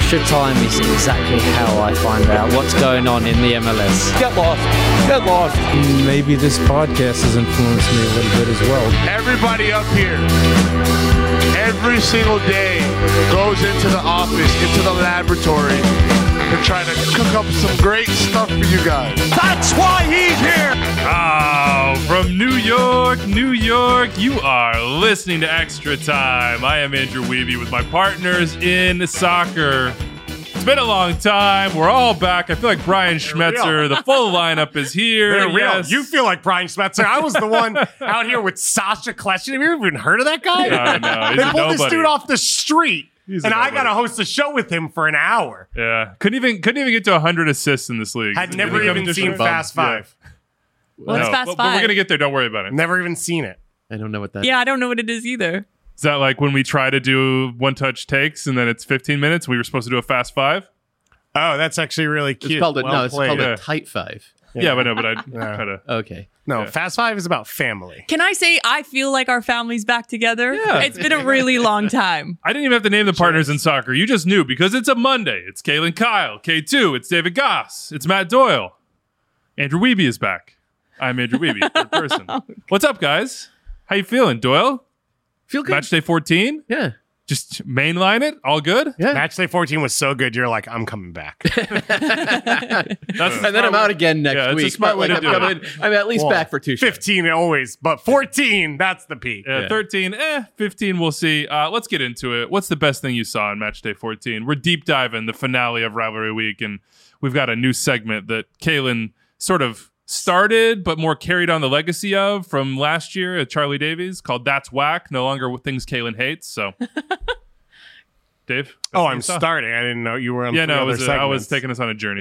Extra Time is exactly how I find out what's going on in the MLS. Get lost. Get lost. Maybe this podcast has influenced me a little bit as well. Everybody up here, every single day, goes into the office, into the laboratory, and try to cook up some great stuff for you guys. That's why he's here. Oh, from New York, New York, you are listening to Extra Time. I am Andrew Wiebe with my partners in soccer. It's been a long time. We're all back. I feel like Brian Schmetzer. The full lineup is here. They're real. Yes. You feel like Brian Schmetzer. I was the one out here with Sasha Kleshin. Have you even heard of that guy? No, They pulled this dude off the street. And I got to host a show with him for an hour. Yeah. Couldn't even get to 100 assists in this league. Had never even seen Fast Five. What's Fast But Five? we're going to get there. Don't worry about it. Never even seen it. I don't know what that Yeah, I don't know what it is either. Is that like when we try to do one-touch takes and then it's 15 minutes? We were supposed to do a Fast Five? Oh, that's actually really cute. It's called Well it's played. called Yeah. a tight five. Yeah, but I try to... Okay. No, Yeah. Fast Five is about family. Can I say I feel like our family's back together? Yeah. It's been a really long time. I didn't even have to name the partners in soccer. You just knew because it's a Monday. It's Kalen Kyle. K2. It's David Goss. It's Matt Doyle. Andrew Wiebe is back. I'm Andrew Wiebe, third person. What's up, guys? How you feeling, Doyle? Feel good. Match day 14? Yeah. Just mainline it? All good? Yeah. Matchday 14 was so good, you're like, I'm coming back. That's And then I'm out again next Yeah, it's a week. smart way But, to like, do I'm coming- I'm at least Well, back for 2 shows. 15 always, but 14, that's the peak. Yeah, 13, 15, we'll see. Let's get into it. What's the best thing you saw on Match Day 14? We're deep diving the finale of Rivalry Week, and we've got a new segment that Kalen sort of started, but more carried on the legacy of from last year at Charlie Davies called That's Whack, no longer things Kalen hates. So, Dave? best Oh, thing I'm you saw? starting. I didn't know you were on Yeah, three no, other I was segments. taking us on a journey.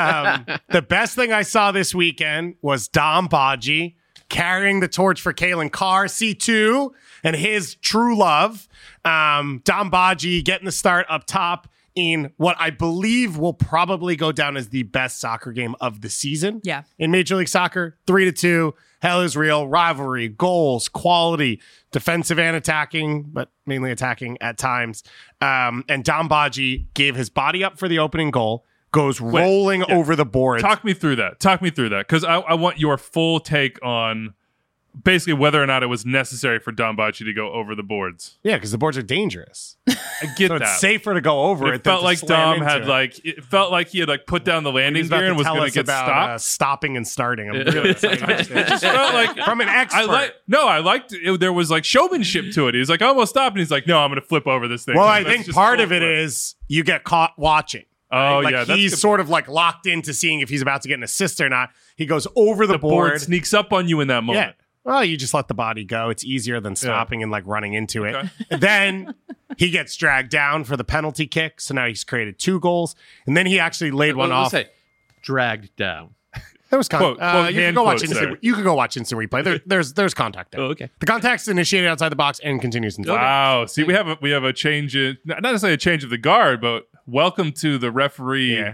The best thing I saw this weekend was Dom Badji carrying the torch for Kalen Carr, C2, and his true love. Dom Badji getting the start up top in what I believe will probably go down as the best soccer game of the season. Yeah. In Major League Soccer, 3-2. Hell is real. Rivalry, goals, quality, defensive and attacking, but mainly attacking at times. And Dom Badji gave his body up for the opening goal, goes rolling over the boards. Talk me through that. Because I want your full take on basically whether or not it was necessary for Dom Badji to go over the boards. Yeah, because the boards are dangerous. I get So that. it's safer to go over But it. it felt than to like slam Dom into had it. it felt like he had put down the He landing was about gear and was tell going us to get about stopped. stopping and starting. I'm really excited. It just felt like From an expert. I liked it. There was showmanship to it. He was like, I almost stopped, and he's like, no, I'm going to flip over this thing. Well, Like, I that's think just part full of it flip. is you get caught watching. Oh Like yeah, that's he's good. sort of locked into seeing if he's about to get an assist or not. He goes over the board board. sneaks up on you in that moment. Yeah. Well, you just let the body go. It's easier than stopping and running into it. Okay. Then he gets dragged down for the penalty kick. So now he's created 2 goals. And then he actually laid one Let's off. say, dragged down. There was Quote you can hand go watch quotes instant. there. You can go watch instant replay. There's contact there. Oh, okay. The contact's initiated outside the box and continues inside. Wow. See, we have a change in not necessarily a change of the guard, but welcome to the referee Yeah.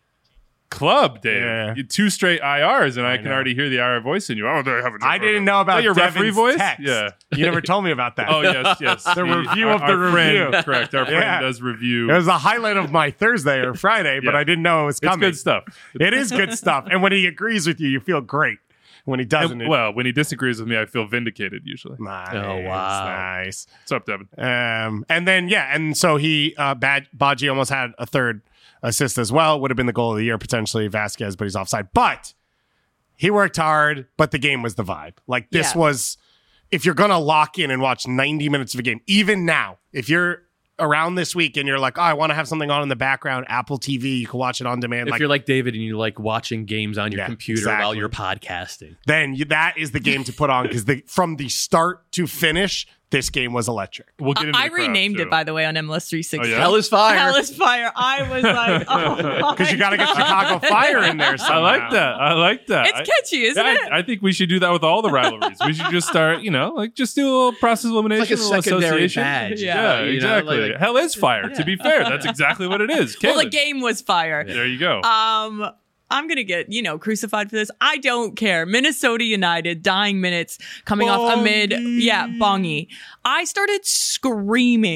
club, Dave. Yeah. 2 straight IRs, and I can know. already hear the IR voice in you. Oh, they have a I didn't know about Is that your referee Devin's voice? text. Yeah. You never told me about that. Oh yes. The review of the our friend, review. correct. Our Yeah. friend does review. It was the highlight of my Thursday or Friday, but Yeah. I didn't know it was It's coming. good stuff. It is good stuff. And when he agrees with you, you feel great. When he doesn't, it, Well, when he disagrees with me, I feel vindicated usually. nice. Oh, wow. Nice. What's up, Devin? And then, and so he, Badji almost had a third assist as well. Would have been the goal of the year, potentially Vasquez, but he's offside. But he worked hard, but the game was the vibe. This Yeah. was, if you're going to lock in and watch 90 minutes of a game, even now, if you're around this week and you're like, oh, I want to have something on in the background, Apple TV, you can watch it on demand. If you're like David and you like watching games on your Yeah, computer while exactly. you're podcasting. then that is the game to put on because from the start to finish, this game was electric. We'll get into I the crowd, renamed too. it, by the way, on MLS 360. Oh, yeah? Hell is fire. Hell is fire. I was like, oh, Because you got to get Chicago Fire in there I somehow. like that. It's catchy, isn't it? I think we should do that with all the rivalries. We should just start, just do a little process elimination, It's like a little secondary association. badge. Yeah, you know, exactly. like- Hell is fire. To be fair, that's exactly what it is. Well, the Kalen. game was fire. There you go. I'm going to get, crucified for this. I don't care. Minnesota United, dying minutes coming off amid, Bongi. I started screaming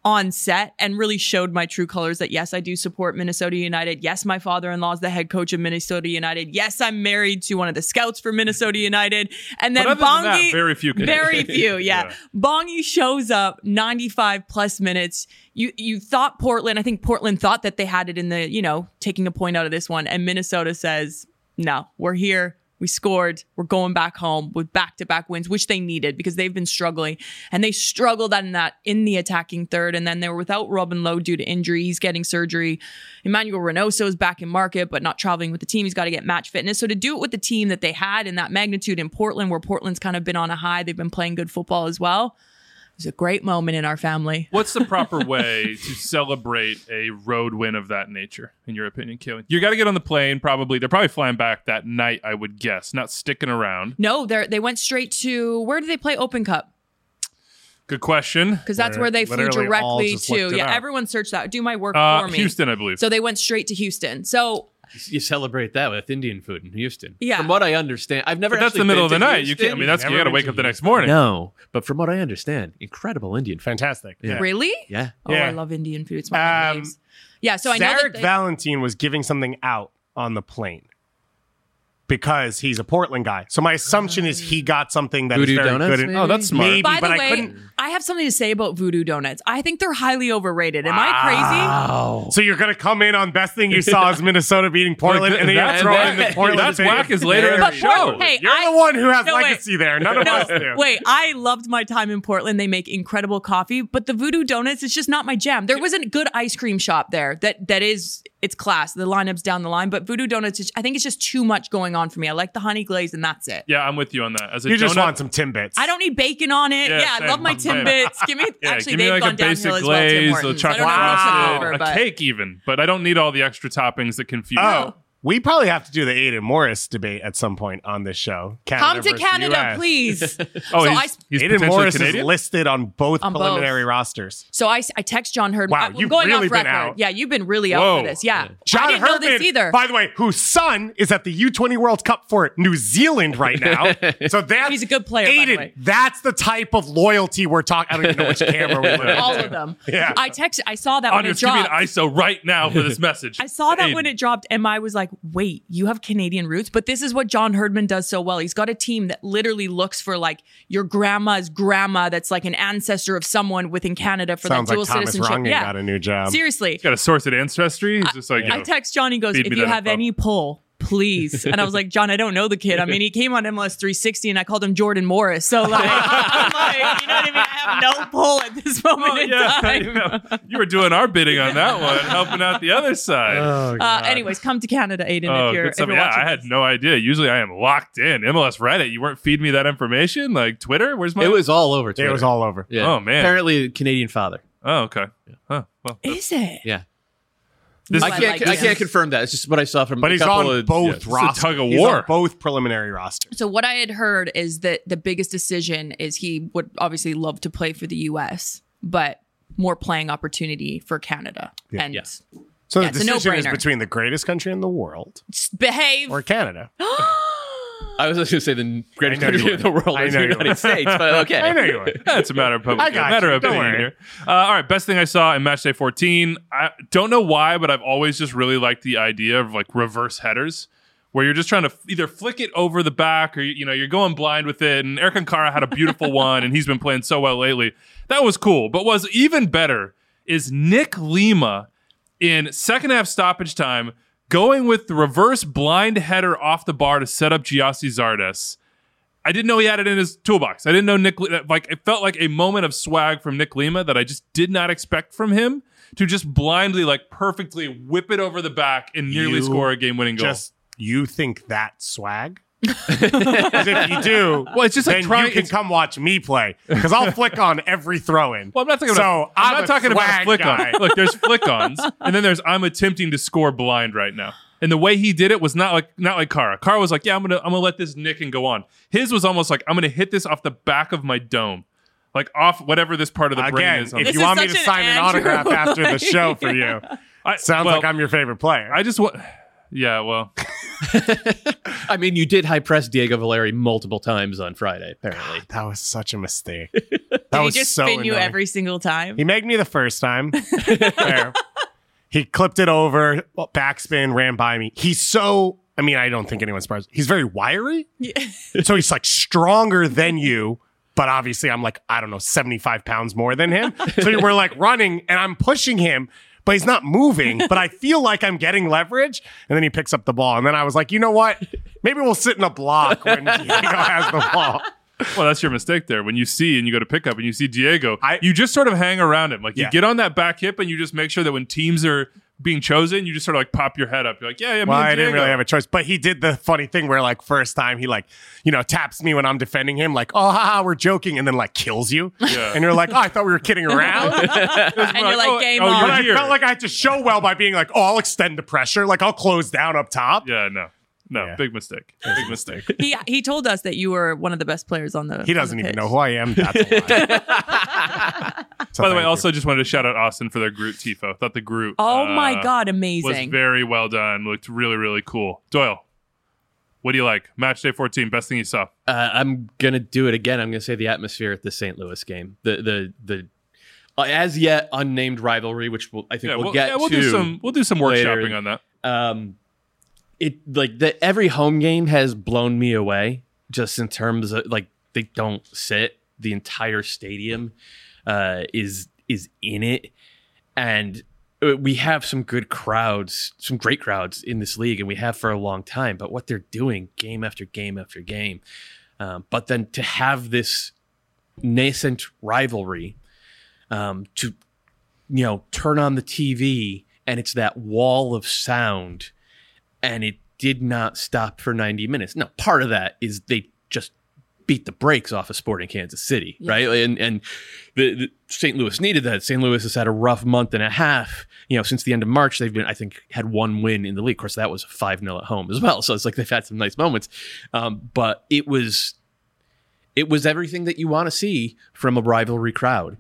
on set and really showed my true colors that yes, I do support Minnesota United. Yes, my father-in-law is the head coach of Minnesota United. Yes, I'm married to one of the scouts for Minnesota United. And then But other than that, Bongi, very few can- very few, yeah. Yeah. Bongi shows up 95 plus minutes. You thought Portland, I think Portland thought that they had it in the, taking a point out of this one. And Minnesota says, no, we're here. We scored. We're going back home with back-to-back wins, which they needed because they've been struggling. And they struggled in the attacking third. And then they were without Robin Lowe due to injury. He's getting surgery. Emmanuel Reynoso is back in market, but not traveling with the team. He's got to get match fitness. So to do it with the team that they had in that magnitude in Portland, where Portland's kind of been on a high, they've been playing good football as well. It was a great moment in our family. What's the proper way to celebrate a road win of that nature, in your opinion, Kaylin? You got to get on the plane, probably. They're probably flying back that night, I would guess, not sticking around. No, they went straight to, where did they play Open Cup? Good question. Because that's where they flew Literally all directly just looked to. it Yeah, up. everyone searched that. Do my work for me. Houston, I believe. So they went straight to Houston. So You celebrate that with Indian food in Houston. Yeah. From what I understand, I've never. But that's actually the middle of been the to night. You Houston. can't. I mean, that's you Never got to been wake to up the next morning. No, but from what I understand, incredible Indian food. Fantastic. Yeah. really? Yeah. Oh, Yeah. I love Indian food. It's one of my names. Yeah, so I know Zarek that Valentine was giving something out on the plane because he's a Portland guy. So my assumption is he got something that is Voodoo very donuts, good. maybe? Oh, that's smart. Maybe, By but the I way, couldn't. I have something to say about Voodoo Donuts. I think they're highly overrated. Am I crazy? So you're gonna come in on best thing you saw is Minnesota beating Portland, Look, and then you're that's- throwing in the that's Portland. thing. whack is later in There the you show. go. Hey, You're the one who has No, wait. legacy there. None of us do. Wait, I loved my time in Portland. They make incredible coffee, but the Voodoo Donuts is just not my jam. There was a good ice cream shop there that is it's class. The lineup's down the line, but Voodoo Donuts, I think it's just too much going on for me. I like the honey glaze, and that's it. Yeah, I'm with you on that. As a You just donut, want some Timbits. I don't need bacon on it. Yeah, Yeah, I same, love my same. Timbits. Give me Yeah, actually give me they've like a gone basic downhill as well. Tim glaze, a Hortons. I chocolate don't know if it's frosted, over, a but cake even. But I don't need all the extra toppings that confuse. Oh, we probably have to do the Aiden Morris debate at some point on this show. Canada come to versus Canada, US. please. Oh, so he's Aiden potentially Morris Canadian. is listed on both On both. preliminary rosters. I text John Herdman. Wow, I'm you've going really off been record. out. Yeah, you've been really out Whoa. for this. Yeah. John I didn't know Herdman, this either. by the way, whose son is at the U20 World Cup for New Zealand right now. So that's He's a good player, by the Aiden, way. that's the type of loyalty we're talking. I don't even know which camera we're looking All at. of them. Yeah. I saw that when it Honest, give me an dropped. ISO right now for this message. I saw that Aiden. when it dropped, and I was like, wait, you have Canadian roots? But this is what John Herdman does so well. He's got a team that literally looks for like your grandma's grandma that's like an ancestor of someone within Canada for Sounds that dual like Thomas citizenship. Runyon yeah. got a new job. Seriously. He's got a source at Ancestry. He's just like, I text John, he goes, feed if me you that have info. any pull, please. And I was like, John, I don't know the kid. I mean, he came on MLS 360 and I called him Jordan Morris. So like, I'm like, you know what I mean? I have no pull at this moment Oh, in time. yeah. You were doing our bidding on that one, helping out the other side. Anyways, come to Canada, Aiden, Oh, if you're, good if stuff. you're Yeah, watching I had this. no idea. Usually I am locked in. MLS Reddit, you weren't feeding me that information? Like Twitter? Where's my... It was all over Twitter. It was all over. Yeah. Oh, man. Apparently, Canadian father. Oh, okay. Huh. Well, Is it? Yeah. this I I can't. like I him. can't confirm that. It's just what I saw from. But a he's couple on of, both yeah. rosters. tug of He's war. on both preliminary rosters. So what I had heard is that the biggest decision is he would obviously love to play for the US, but more playing opportunity for Canada. And Yeah. So Yeah, the it's a decision is no-brainer. between the greatest country in the world behave. or Canada. I was just going to say the greatest I know you country in the were. world I is know the you United were. States, but okay. I know you were. It's a matter of public, I got matter you. of Don't opinion worry. here. All right, best thing I saw in match day 14. I don't know why, but I've always just really liked the idea of like reverse headers, where you're just trying to either flick it over the back or you're going blind with it. And Eric Ankara had a beautiful one, and he's been playing so well lately. That was cool. But what's even better is Nick Lima in second half stoppage time going with the reverse blind header off the bar to set up Giassi Zardes. I didn't know he had it in his toolbox. I didn't know it felt like a moment of swag from Nick Lima that I just did not expect from him to just blindly, like perfectly whip it over the back and nearly You score a game-winning goal. You think that's swag? Because if you do, Well, it's just like then trying- you can it's- come watch me play because I'll flick on every throw-in. Well, I'm not talking so about. I'm not talking about a swag flick guy. on. Look, there's flick-ons, and then there's I'm attempting to score blind right now. And the way he did it was not like Kara. Kara was like, yeah, I'm gonna let this nick and go on. His was almost like I'm gonna hit this off the back of my dome, like off whatever this part of the brain Again, is. on if the- This you is want me such to an sign an Andrew autograph after the show for you, sounds well, like I'm your favorite player. I just want. Yeah, well, I mean, you did high press Diego Valeri multiple times on Friday, apparently. That was such a mistake. That Did he was just so spin you annoying. every single time? He made me the first time. Fair. He clipped it over, backspin, ran by me. He's so, I mean, I don't think anyone's surprised. He's very wiry. So he's like stronger than you. But obviously I'm like, I don't know, 75 pounds more than him. So we're like running and I'm pushing him, but he's not moving. But I feel like I'm getting leverage. And then he picks up the ball. And then I was like, you know what? Maybe we'll sit in a block when Diego has the ball. Well, that's your mistake there. When you see and you go to pick up and you see Diego, you just sort of hang around him. Like you get on that back hip and you just make sure that when teams are being chosen, you just sort of like pop your head up. You're like, yeah, Well, me and I didn't Diego. really have a choice. But he did the funny thing where like first time he like, taps me when I'm defending him. Like, oh, haha, we're joking. And then like kills you. Yeah. And you're like, oh, I thought we were kidding around. And you're like, game on. But I here. felt like I had to show well by being like, oh, I'll extend the pressure. Like I'll close down up top. Yeah, no, Yeah. big mistake. Big mistake. He told us that you were one of the best players on the. He doesn't on the even pitch. know who I am. That's a lie. So By the way, thank you. also just wanted to shout out Austin for their Groot tifo. Thought the Groot Oh my God, was amazing. very well done. Looked really, really cool. Doyle, what do you like? Match day 14, best thing you saw. I'm gonna do it again. I'm gonna say the atmosphere at the St. Louis game. The as yet unnamed rivalry, which we'll get we'll to. do some later. workshopping on that. It like every home game has blown me away. Just in terms of like they don't sit. The entire stadium is in it, and we have some good crowds, some great crowds in this league, and we have for a long time. But what they're doing game after game after game, but then to have this nascent rivalry, to turn on the TV and it's that wall of sound, and it did not stop for 90 minutes. Now, part of that is they just beat the brakes off of Sporting Kansas City, right? And the St. Louis needed that. St. Louis has had a rough month and a half. Since the end of March, they've been, I think, had one win in the league. Of course, that was 5-0 at home as well. So it's like they've had some nice moments. But it was everything that you want to see from a rivalry crowd.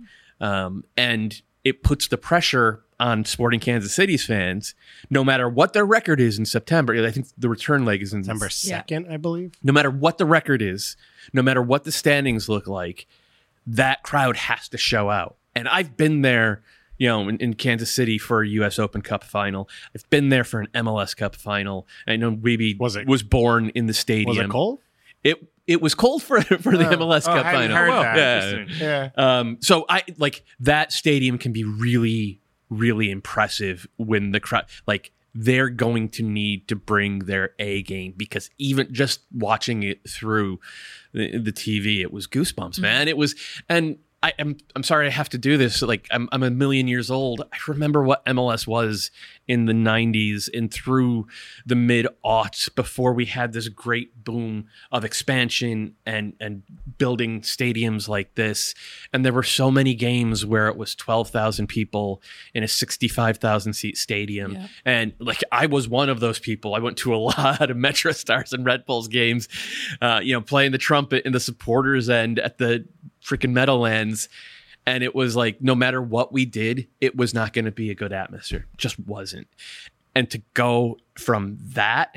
And it puts the pressure on Sporting Kansas City's fans, no matter what their record is in September. I think the return leg is in September 2nd, I believe. No matter what the record is, no matter what the standings look like, that crowd has to show out. And I've been there, in Kansas City for a U.S. Open Cup final. I've been there for an MLS Cup final. I know Weeby was born in the stadium. Was it cold? It was cold for the MLS Cup I hadn't final. heard Well, that. interesting. Yeah. So I like that stadium can be really, really impressive when the crowd, like, they're going to need to bring their A game, because even just watching it through the TV, it was goosebumps, man. It was, and I'm sorry I have to do this. Like I'm a million years old. I remember what MLS was in the 90s and through the mid-aughts, before we had this great boom of expansion and building stadiums like this. And there were so many games where it was 12,000 people in a 65,000 seat stadium. Yeah. And like I was one of those people. I went to a lot of Metro Stars and Red Bulls games, playing the trumpet in the supporters end at the freaking Meadowlands. And it was like, no matter what we did, it was not going to be a good atmosphere. It just wasn't. And to go from that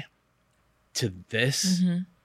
to this,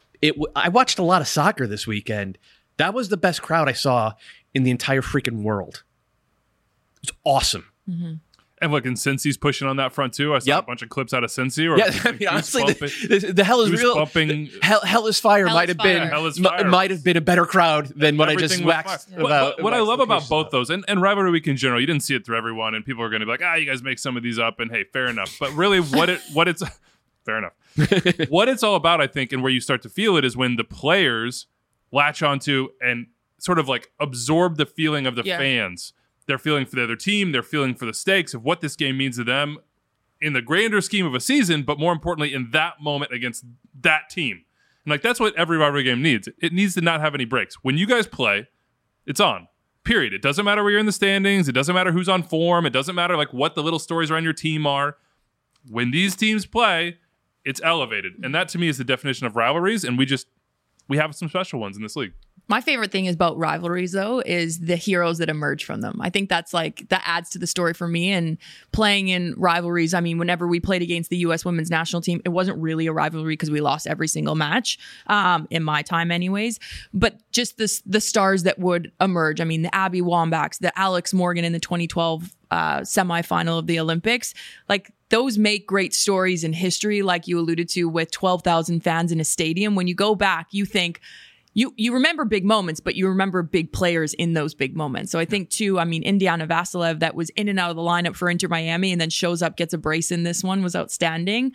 I watched a lot of soccer this weekend. That was the best crowd I saw in the entire freaking world. It's awesome. And look, and Cincy's pushing on that front too. I saw a bunch of clips out of Cincy. Or Yeah, I mean, honestly, the hell is real. Hell is fire Hell might is have been Fire. Hell is Fire. might have been a better crowd than what I just Everything was waxed fire. about. What I love about both those, and Rivalry Week in general, you didn't see it through everyone, and people are going to be like, you guys make some of these up, and hey, fair enough. But really, what it's fair enough. What it's all about, I think, and where you start to feel it is when the players latch onto and sort of like absorb the feeling of the fans. They're feeling for their team. They're feeling for the stakes of what this game means to them in the grander scheme of a season, but more importantly, in that moment against that team. And like that's what every rivalry game needs. It needs to not have any breaks. When you guys play, it's on. Period. It doesn't matter where you're in the standings. It doesn't matter who's on form. It doesn't matter like what the little stories around your team are. When these teams play, it's elevated. And that to me is the definition of rivalries. And we have some special ones in this league. My favorite thing about rivalries, though, is the heroes that emerge from them. I think that adds to the story for me. And playing in rivalries, I mean, whenever we played against the U.S. women's national team, it wasn't really a rivalry because we lost every single match, in my time anyways. But just the stars that would emerge. I mean, the Abby Wambachs, the Alex Morgan in the 2012 semifinal of the Olympics, like those make great stories in history, like you alluded to, with 12,000 fans in a stadium. When you go back, you think, You remember big moments, but you remember big players in those big moments. So I think too, I mean, Indiana Vassilev, that was in and out of the lineup for Inter Miami and then shows up, gets a brace in this one, was outstanding.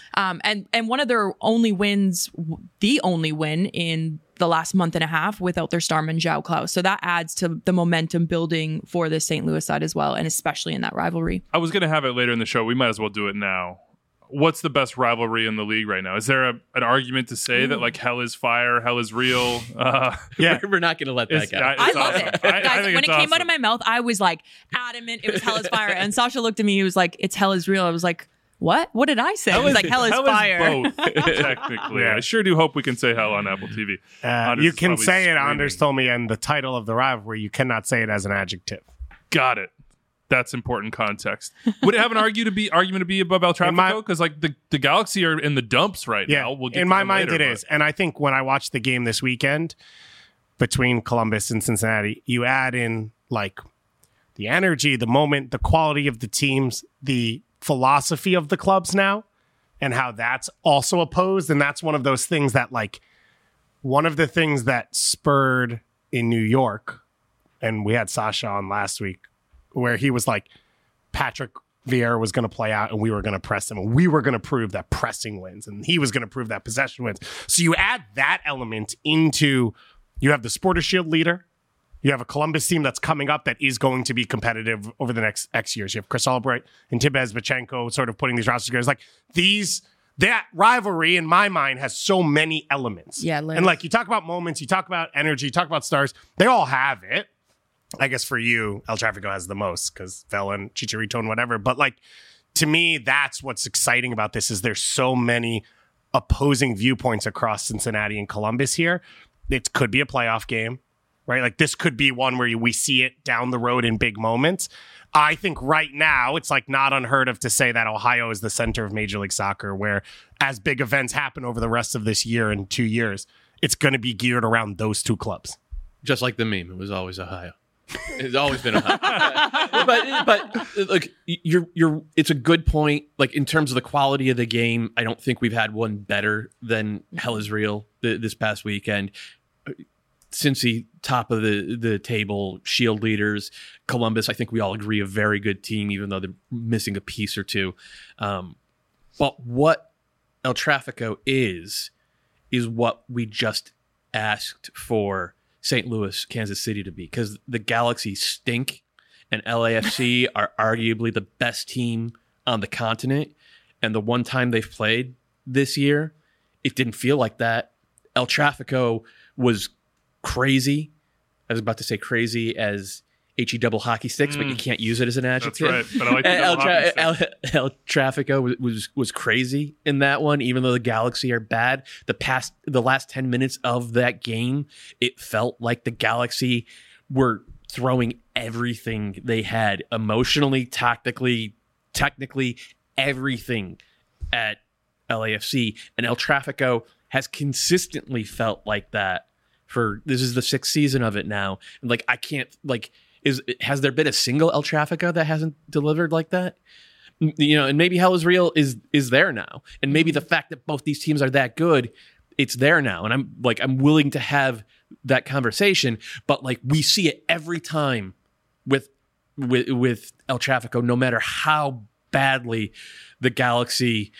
And one of their only wins, the only win in the last month and a half without their starman João Klaus. So that adds to the momentum building for the St. Louis side as well, and especially in that rivalry. I was going to have it later in the show. We might as well do it now. What's the best rivalry in the league right now? Is there an argument to say that like hell is fire, hell is real? Yeah, we're not going to let that go. I love awesome. it. I Guys, think when it's it came out awesome. of my mouth, I was like adamant it was hell is fire. And Sasha looked at me, he was like, it's hell is real. I was like, what? What did I say? He was like, hell is fire. Both, technically. Yeah. I sure do hope we can say hell on Apple TV. Anders You is can probably say it, screaming. Anders told me, and the title of the rivalry, you cannot say it as an adjective. Got it. That's important context. Would it have an argument to be above El Tráfico? Because like the Galaxy are in the dumps right now. We'll get in to my them mind later, it is. And I think when I watched the game this weekend between Columbus and Cincinnati, you add in like the energy, the moment, the quality of the teams, the philosophy of the clubs now, and how that's also opposed. And that's one of those things that like one of the things that spurred in New York, and we had Sasha on last week, where he was like, Patrick Vieira was going to play out and we were going to press him and we were going to prove that pressing wins and he was going to prove that possession wins. So you add that element into, you have the Supporters Shield leader, you have a Columbus team that's coming up that is going to be competitive over the next X years. You have Chris Albright and Tim Bezbatchenko sort of putting these rosters together. Like that rivalry in my mind has so many elements. Yeah, and like you talk about moments, you talk about energy, you talk about stars, they all have it. I guess for you, El Tráfico has the most because Vela and Chicharito and whatever. But like, to me, that's what's exciting about this is there's so many opposing viewpoints across Cincinnati and Columbus here. It could be a playoff game, right? Like this could be one where we see it down the road in big moments. I think right now it's like not unheard of to say that Ohio is the center of Major League Soccer, where as big events happen over the rest of this year and 2 years, it's going to be geared around those two clubs. Just like the meme, it was always Ohio. It's always been Ohio. but look, it's a good point. Like in terms of the quality of the game, I don't think we've had one better than Hell is Real this past weekend. Cincy, top of the table, Shield leaders. Columbus, I think we all agree, a very good team, even though they're missing a piece or two. But what El Tráfico is what we just asked for St. Louis, Kansas City to be, because the Galaxy stink and LAFC are arguably the best team on the continent. And the one time they've played this year, it didn't feel like that. El Tráfico was crazy. I was about to say crazy as HE double hockey sticks, but you can't use it as an adjective. That's right. But I like the double hockey stick. El Tráfico was crazy in that one, even though the Galaxy are bad. The last 10 minutes of that game, it felt like the Galaxy were throwing everything they had emotionally, tactically, technically, everything at LAFC. And El Tráfico has consistently felt like that this is the 6th season of it now. And like, I can't, like, has there been a single El Tráfico that hasn't delivered like that? You know, and maybe Hell is Real is there now. And maybe the fact that both these teams are that good, it's there now. And I'm willing to have that conversation, but like we see it every time with El Tráfico, no matter how badly the Galaxy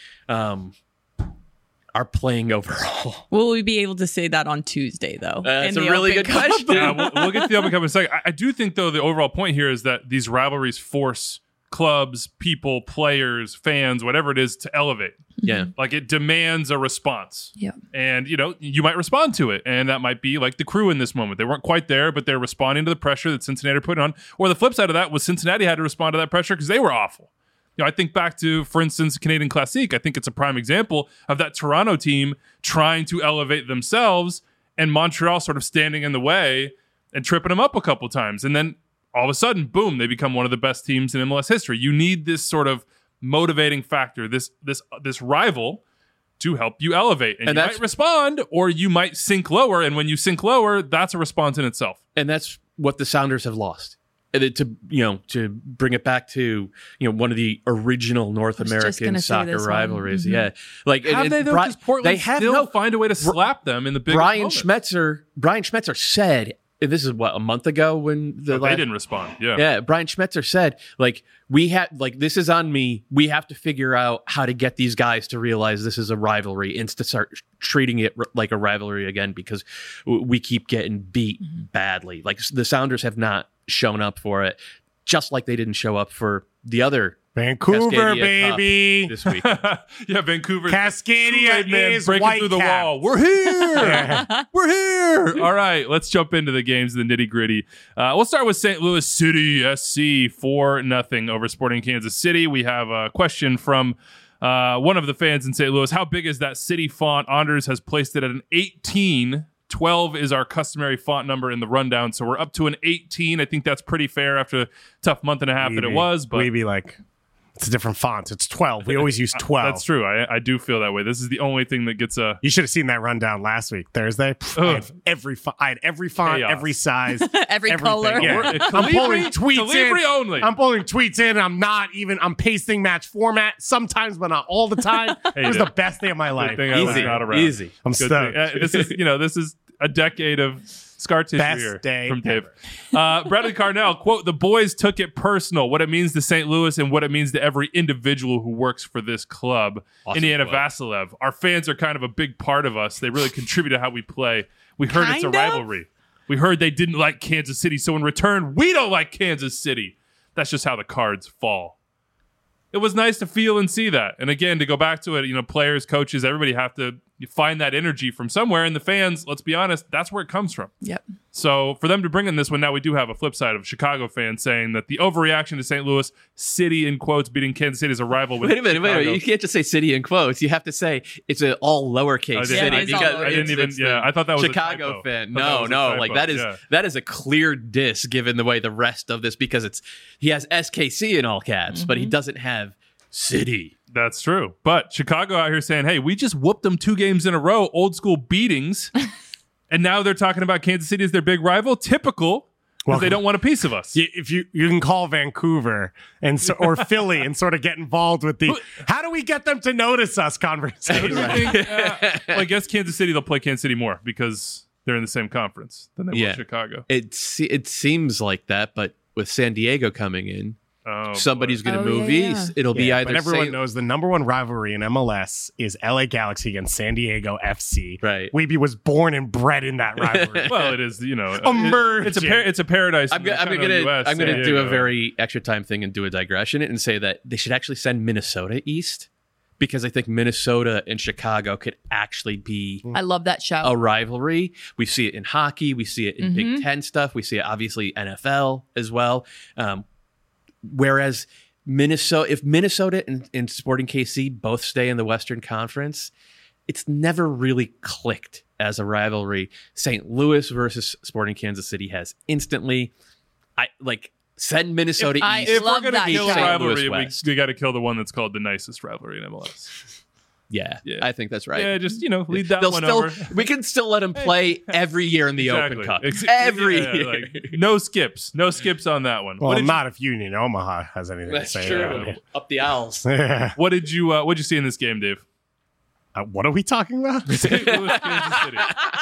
are playing overall. Will we be able to say that on Tuesday, though? That's a really good question. Yeah, we'll get to the Open Cup in a second. I do think, though, the overall point here is that these rivalries force clubs, people, players, fans, whatever it is, to elevate. Yeah. Like it demands a response. Yeah. And, you know, you might respond to it. And that might be like the Crew in this moment. They weren't quite there, but they're responding to the pressure that Cincinnati put on. Or the flip side of that was Cincinnati had to respond to that pressure because they were awful. You know, I think back to, for instance, Canadian Classique. I think it's a prime example of that Toronto team trying to elevate themselves and Montreal sort of standing in the way and tripping them up a couple times. And then all of a sudden, boom, they become one of the best teams in MLS history. You need this sort of motivating factor, this rival to help you elevate. And you might respond or you might sink lower. And when you sink lower, that's a response in itself. And that's what the Sounders have lost. And to bring it back to one of the original North American soccer rivalries, like have they though? Because Portland still find a way to slap them in the big. Brian Schmetzer said, this is a month ago when they didn't respond. Yeah. Brian Schmetzer said, this is on me. We have to figure out how to get these guys to realize this is a rivalry and to start treating it like a rivalry again, because we keep getting beat badly. Like the Sounders have not shown up for it, just like they didn't show up for the other Vancouver, Cascadia baby, this week. Vancouver. Cascadia is breaking white through the cap. wall. We're here. We're here. All right, let's jump into the games, the nitty gritty. We'll start with St. Louis City SC 4-0 over Sporting Kansas City. We have a question from one of the fans in St. Louis. How big is that city font? Anders has placed it at an 18. 12 is our customary font number in the rundown, so we're up to an 18. I think that's pretty fair after a tough month and a half that it was. But maybe it's a different font. It's 12. We always use 12. That's true. I do feel that way. This is the only thing that gets a... You should have seen that rundown last week, Thursday. I had every font, Chaos. every size, every everything. color. Yeah. I'm pulling tweets in. Only. I'm pulling tweets in. I'm pasting match format sometimes, but not all the time. It was the best day of my life. Good thing I was not around. Easy. I'm stoked. This is a decade of scar tissue Best here day from Dave. Bradley Carnell, quote, "The boys took it personal, what it means to St. Louis and what it means to every individual who works for this club." Awesome Indiana quote. Vasilev, "Our fans are kind of a big part of us. They really contribute to how we play. We heard it's a Kind of? rivalry. We heard they didn't like Kansas City, so in return, we don't like Kansas City. That's just how the cards fall." It was nice to feel and see that. And again, to go back to it, players, coaches, everybody have to find that energy from somewhere. And the fans, let's be honest, that's where it comes from. Yep. So for them to bring in this one, now we do have a flip side of Chicago fans saying that the overreaction to St. Louis City, in quotes, beating Kansas City as a rival with Wait a minute. Chicago. You can't just say city in quotes. You have to say it's an all lowercase Yeah, city. it's all because lowercase. I didn't even. it's Yeah, I thought that was Chicago a typo. fan. I thought that was a typo. Yeah. that is a clear diss given the way the rest of this, because he has SKC in all caps, but he doesn't have city. That's true. But Chicago out here saying, hey, we just whooped them 2 games in a row, old school beatings. And now they're talking about Kansas City as their big rival. Typical, because they don't want a piece of us. If you can call Vancouver or Philly and sort of get involved with the how do we get them to notice us conversation. Well, I guess Kansas City, they'll play Kansas City more because they're in the same conference than they were Chicago. It seems like that, but with San Diego coming in, somebody's going to move east. It'll be either. But everyone knows the number one rivalry in MLS is LA Galaxy against San Diego FC. Right. Weeby was born and bred in that rivalry. Well, it is, Emerging. it's a paradise. I'm gonna do a very extra time thing and do a digression and say that they should actually send Minnesota east, because I think Minnesota and Chicago could actually be I love that show. a rivalry. We see it in hockey. We see it in Big Ten stuff. We see it obviously NFL as well. Whereas if Minnesota and Sporting KC both stay in the Western Conference, it's never really clicked as a rivalry. St. Louis versus Sporting Kansas City has instantly. Send Minnesota east. If we're love going to that kill a show. rivalry, West. we got to kill the one that's called the nicest rivalry in MLS. Yeah, I think that's right. Yeah, just lead that They'll one still, over. We can still let them play every year in the Open Cup. Every year. No skips on that one. Well, not if Union Omaha has anything That's to say. true. About it. Up the Owls. Yeah. What'd you see in this game, Dave? What are we talking about? St. Louis, Kansas City.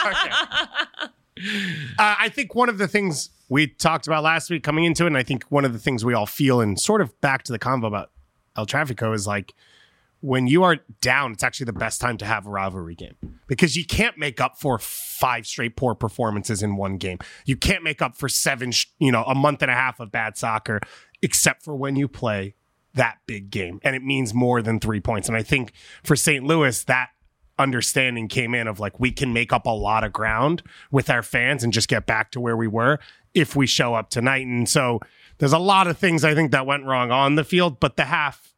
I think one of the things we talked about last week coming into it, and I think one of the things we all feel, and sort of back to the convo about El Tráfico, is when you are down, it's actually the best time to have a rivalry game, because you can't make up for 5 straight poor performances in one game. You can't make up for 7, a month and a half of bad soccer, except for when you play that big game. And it means more than 3 points. And I think for St. Louis, that understanding came in of we can make up a lot of ground with our fans and just get back to where we were if we show up tonight. And so there's a lot of things I think that went wrong on the field, but the half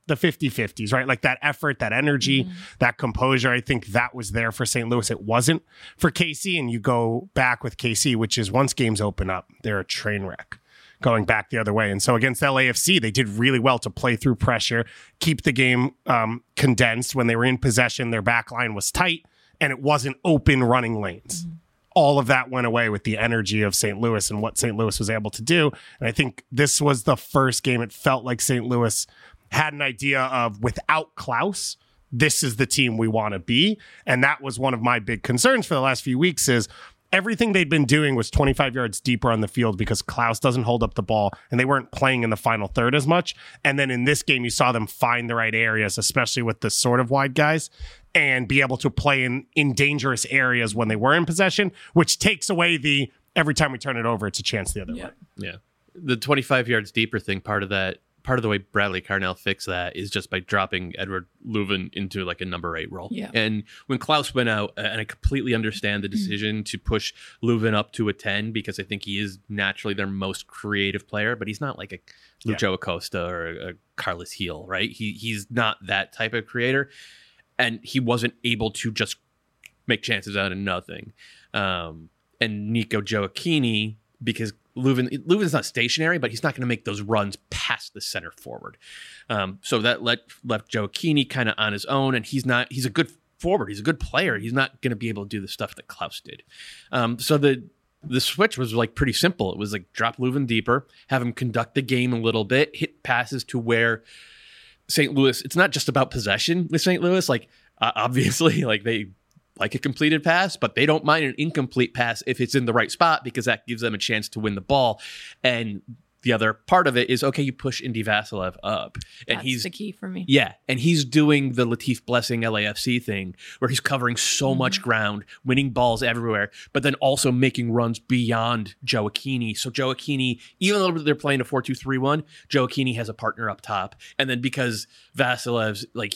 the 50-50s, right? Like that effort, that energy, that composure. I think that was there for St. Louis. It wasn't for KC. And you go back with KC, which is once games open up, they're a train wreck going back the other way. And so against LAFC, they did really well to play through pressure, keep the game condensed. When they were in possession, their back line was tight and it wasn't open running lanes. All of that went away with the energy of St. Louis and what St. Louis was able to do. And I think this was the first game it felt like St. Louis had an idea of, without Klaus, this is the team we want to be. And that was one of my big concerns for the last few weeks is everything they'd been doing was 25 yards deeper on the field because Klaus doesn't hold up the ball and they weren't playing in the final third as much. And then in this game, you saw them find the right areas, especially with the sort of wide guys, and be able to play in dangerous areas when they were in possession, which takes away the every time we turn it over, it's a chance the other way. Yeah. The 25 yards deeper thing, part of the way Bradley Carnell fixed that is just by dropping Edward Leuven into like a number 8 role. Yeah. And when Klaus went out, and I completely understand the decision to push Leuven up to a 10 because I think he is naturally their most creative player, but he's not like a Lucho Acosta or a Carlos Heel, right? He's not that type of creator. And he wasn't able to just make chances out of nothing. And Nico Gioacchini, because Leuven's not stationary, but he's not going to make those runs past the center forward. So that left Gioacchini kind of on his own, and he's a good forward. He's a good player. He's not going to be able to do the stuff that Klaus did. So the switch was like pretty simple. It was like drop Leuven deeper, have him conduct the game a little bit, hit passes to where St. Louis, it's not just about possession with St. Louis. Like, obviously, like they like a completed pass, but they don't mind an incomplete pass if it's in the right spot because that gives them a chance to win the ball. And the other part of it is, okay, you push Indy Vassilev up. And That's he's the key for me. Yeah, and he's doing the Latif Blessing LAFC thing where he's covering so much ground, winning balls everywhere, but then also making runs beyond Gioacchini. So Gioacchini, even though they're playing a 4-2-3-1, Gioacchini has a partner up top. And then because Vassilev's, like,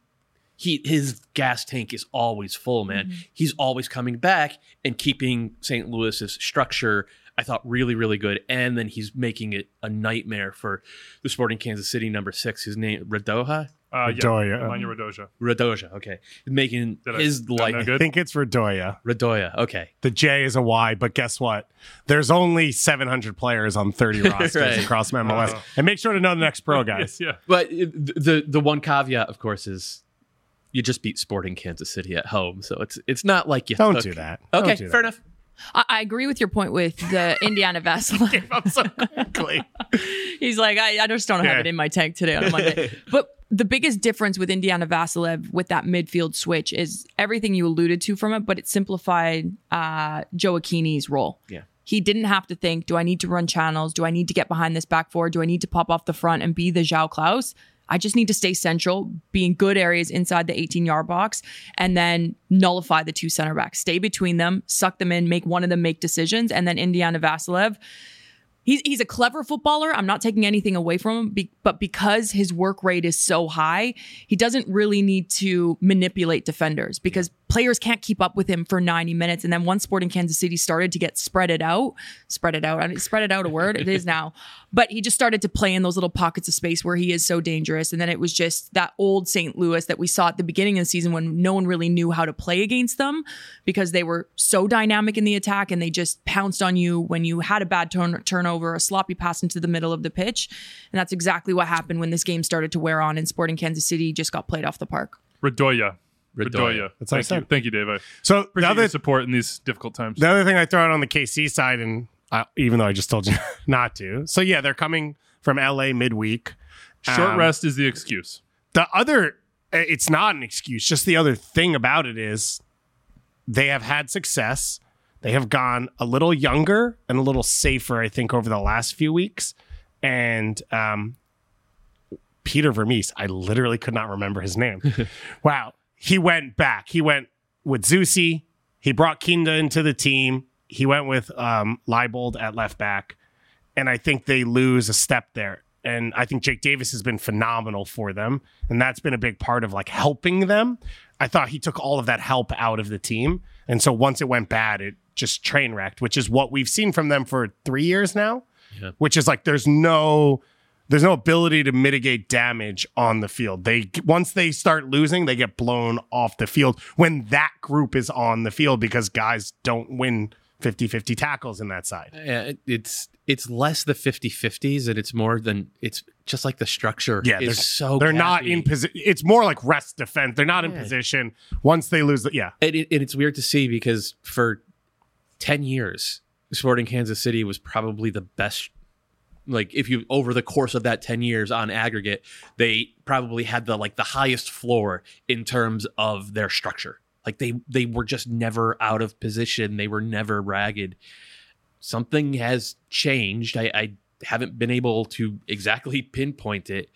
his gas tank is always full, man. He's always coming back and keeping St. Louis's structure, I thought, really, really good. And then he's making it a nightmare for the Sporting Kansas City number 6, his name, Radoja? Nemanja Radoja. Radoja, okay. Making his life. I think it's Radoja. Radoja, okay. The J is a Y, but guess what? There's only 700 players on 30 rosters Right. across MLS. And make sure to know the next pro, guys. Yeah. But the one caveat, of course, is you just beat Sporting Kansas City at home. So it's not like you Don't took- do that. Okay, Don't do fair that. enough. I agree with your point with the Indiana Vassilev. I'm so quickly. He's like, I just don't have it in my tank today on a Monday. But the biggest difference with Indiana Vassilev with that midfield switch is everything you alluded to from it, but it simplified Gioacchini's role. Yeah. He didn't have to think, do I need to run channels? Do I need to get behind this back four? Do I need to pop off the front and be the João Klaus? I just need to stay central, be in good areas inside the 18-yard box, and then nullify the two center backs. Stay between them, suck them in, make one of them make decisions, and then Indiana Vassilev, he's a clever footballer. I'm not taking anything away from him, but because his work rate is so high, he doesn't really need to manipulate defenders because players can't keep up with him for 90 minutes. And then once Sporting Kansas City started to get spread it out a word? It is now. But he just started to play in those little pockets of space where he is so dangerous. And then it was just that old St. Louis that we saw at the beginning of the season when no one really knew how to play against them because they were so dynamic in the attack and they just pounced on you when you had a bad turnover, a sloppy pass into the middle of the pitch. And that's exactly what happened when this game started to wear on and Sporting Kansas City just got played off the park. Radoja. That's what I said. Thank you, Dave. I So appreciate your support in these difficult times. the other thing I throw out on the KC side, and even though I just told you not to. So yeah, they're coming from LA midweek. Short rest is the excuse. The other, it's not an excuse. Just the other thing about it is they have had success. They have gone a little younger and a little safer, I think, over the last few weeks. And Peter Vermees, I literally could not remember his name. Wow. He went back. He went with Zusi. He brought Kinda into the team. He went with Leibold at left back. And I think they lose a step there. And I think Jake Davis has been phenomenal for them. And that's been a big part of like helping them. I thought he took all of that help out of the team. And so once it went bad, it just train wrecked, which is what we've seen from them for 3 years now, which is like there's no there's no ability to mitigate damage on the field. Once they start losing, they get blown off the field when that group is on the field because guys don't win 50-50 tackles in that side. Yeah, it's less the 50-50s and it's just like the structure. Yeah, they're not in position. It's more like rest defense. They're not in position once they lose. And it's weird to see because for 10 years, Sporting Kansas City was probably the best. Like if you over the course of that 10 years on aggregate, they probably had the highest floor in terms of their structure. Like they were just never out of position. They were never ragged. Something has changed. I haven't been able to exactly pinpoint it,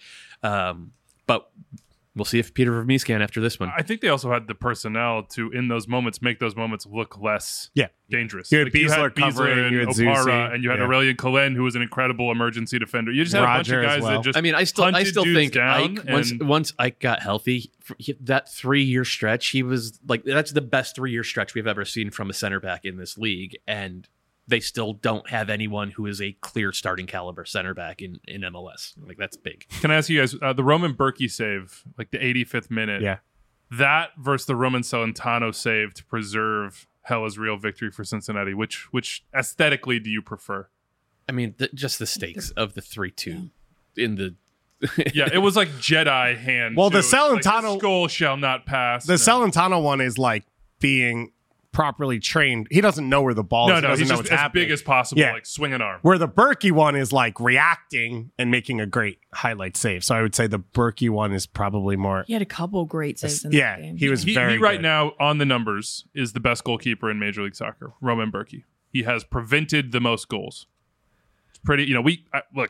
but we'll see if Peter Vermees can after this one. I think they also had the personnel to, in those moments, make those moments look less dangerous. You had Beasler covering, you had Opara, Zusi, and you had Aurelian Colen, who was an incredible emergency defender. You just had Roger a bunch of guys that just I mean, I still think down Ike, once Ike got healthy, that 3-year stretch, he was like, that's the best 3-year stretch we've ever seen from a center back in this league. And they still don't have anyone who is a clear starting caliber center back in MLS. Like, that's big. Can I ask you guys, the Roman Berkey save, like the 85th minute, that versus the Roman Celentano save to preserve Hella's real victory for Cincinnati, which aesthetically do you prefer? I mean, just the stakes of the 3-2 in the... It was like Jedi hand. Well, the too. Celentano... the skull shall not pass. The Celentano one is like being... properly trained. He doesn't know where the ball is. No, he's just what's as happening. big as possible, like swing an arm. Where the Berkey one is like reacting and making a great highlight save. So I would say the Berkey one is probably more. He had a couple great saves in that game. He was very he right good. now on the numbers is the best goalkeeper in Major League Soccer, Roman Berkey. He has prevented the most goals. It's pretty, we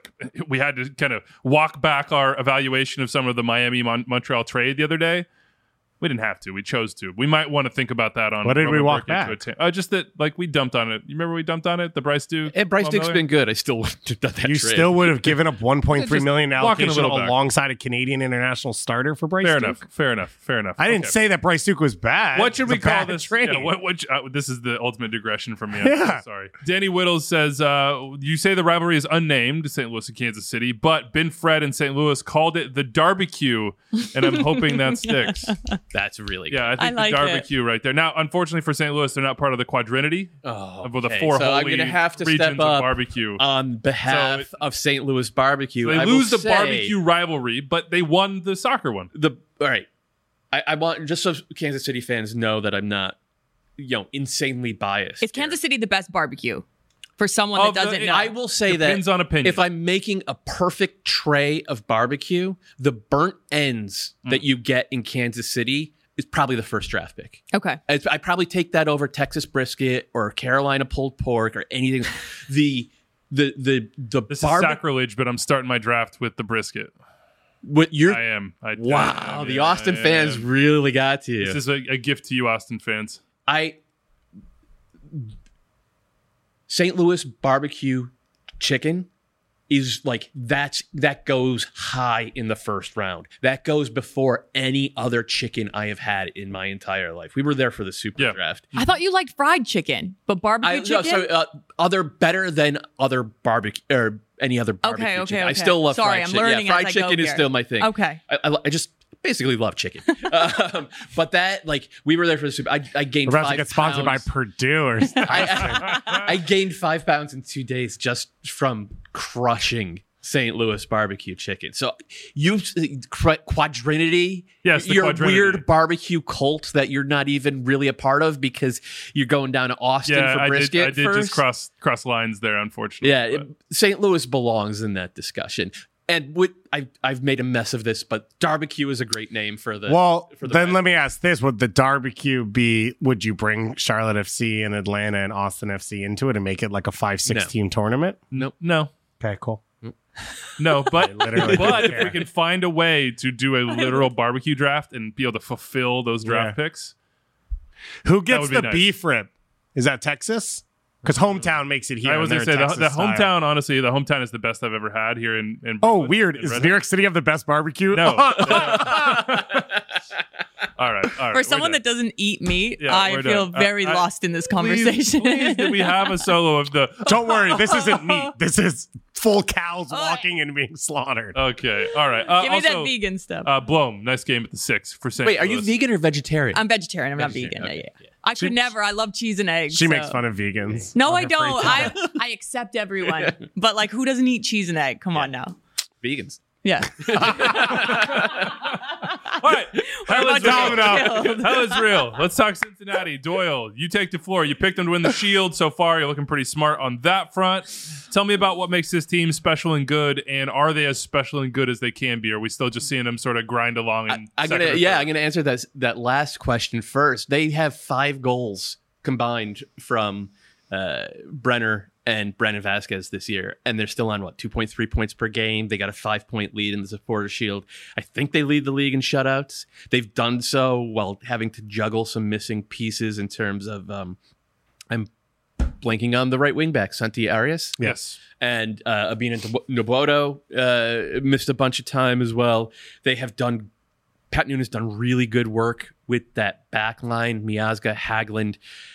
had to kind of walk back our evaluation of some of the Miami Montreal trade the other day. We didn't have to. We chose to. We might want to think about that on. What did we walk Berkey back? Just that, we dumped on it. You remember we dumped on it? The Bryce Duke. And Bryce Duke's been good. I still would have done that. You trade. still would have given up $1.3 million allocation little back. alongside a Canadian international starter for Bryce Duke? Fair enough. I didn't say that Bryce Duke was bad. What should we call bad this? trade. This is the ultimate digression from me. I'm so sorry. Danny Whittles says, you say the rivalry is unnamed, St. Louis and Kansas City, but Ben Fred and St. Louis called it the Darbecue, and I'm hoping that sticks. That's really good. Yeah, I think like the Darbecue right there. Now, unfortunately for St. Louis, they're not part of the Quadrinity of the four so I'm holy gonna have to regions step up of barbecue. on behalf of St. Louis barbecue. So they I lose will the say barbecue rivalry, but they won the soccer one. All right. I want, just so Kansas City fans know that I'm not, insanely biased. Is Kansas City the best barbecue? For someone that doesn't know. I will say Depends on opinion. if I'm making a perfect tray of barbecue, the burnt ends that you get in Kansas City is probably the first draft pick. Okay. I probably take that over Texas brisket or Carolina pulled pork or anything. The This is sacrilege, but I'm starting my draft with the brisket. What you're? I am. Wow, the Austin fans really got to you. This is a gift to you, Austin fans. St. Louis barbecue chicken is that goes high in the first round. That goes before any other chicken I have had in my entire life. We were there for the super draft. I thought you liked fried chicken, but barbecue chicken? Other better than other barbecue or any other barbecue chicken. I still love fried chicken. I'm learning fried as I chicken go is here. still my thing. Okay. I just basically love chicken. But that, we were there for the super. I gained 5 pounds. Get sponsored by Purdue or I gained 5 pounds in 2 days just from crushing St. Louis barbecue chicken. So Quadrinity, yes, your Quadrinity. weird barbecue cult that you're not even really a part of because you're going down to Austin for brisket. I did first. just cross lines there, unfortunately. Yeah, St. Louis belongs in that discussion. And I've made a mess of this, but Darbecue is a great name for the. Well, for the then band. let me ask this: would the Darbecue be? Would you bring Charlotte FC and Atlanta and Austin FC into it and make it like a 5-6 team tournament? Nope. No. Okay, cool. No, but literally if we can find a way to do a literal barbecue draft and be able to fulfill those draft picks, who gets would be the nice. beef rib? Is that Texas? Because hometown makes it here. I was going going to to say the hometown. Honestly, the hometown is the best I've ever had here in Oh, Brooklyn, weird! in Is Redmond. New York City have the best barbecue? No. All right. For someone that doesn't eat meat, Yeah, I we're feel done. very lost in this conversation. Please, did we have a solo of the? Don't worry, this isn't meat. This is full cows walking and being slaughtered. Okay. All right. Give me also, that vegan stuff. Blom, nice game at the 6 for St. Wait, are you Louis. vegan or vegetarian? I'm vegetarian. I'm not vegan. Yeah. I could never. I love cheese and eggs. She makes so- fun of vegans. No, on I her don't. free time. I accept everyone. But like, who doesn't eat cheese and egg? Come on now. Vegans. Yeah. All right. Hell is Domino. real. Hell is real. Let's talk Cincinnati. Doyle, you take the floor. You picked them to win the Shield so far. You're looking pretty smart on that front. Tell me about what makes this team special and good, and are they as special and good as they can be? Are we still just seeing them sort of grind along? I'm gonna answer that last question first. They have 5 goals combined from Brenner and Brandon Vasquez this year, and they're still on 2.3 points per game. They got a 5-point lead in the Supporters Shield. I think they lead the league in shutouts. They've done so while having to juggle some missing pieces in terms of I'm blanking on the right wing back, Santi Arias. Yes. And Abina Nobodo missed a bunch of time as well. They have done. Pat Noonan has done really good work with that back line. Miazga, Haglund,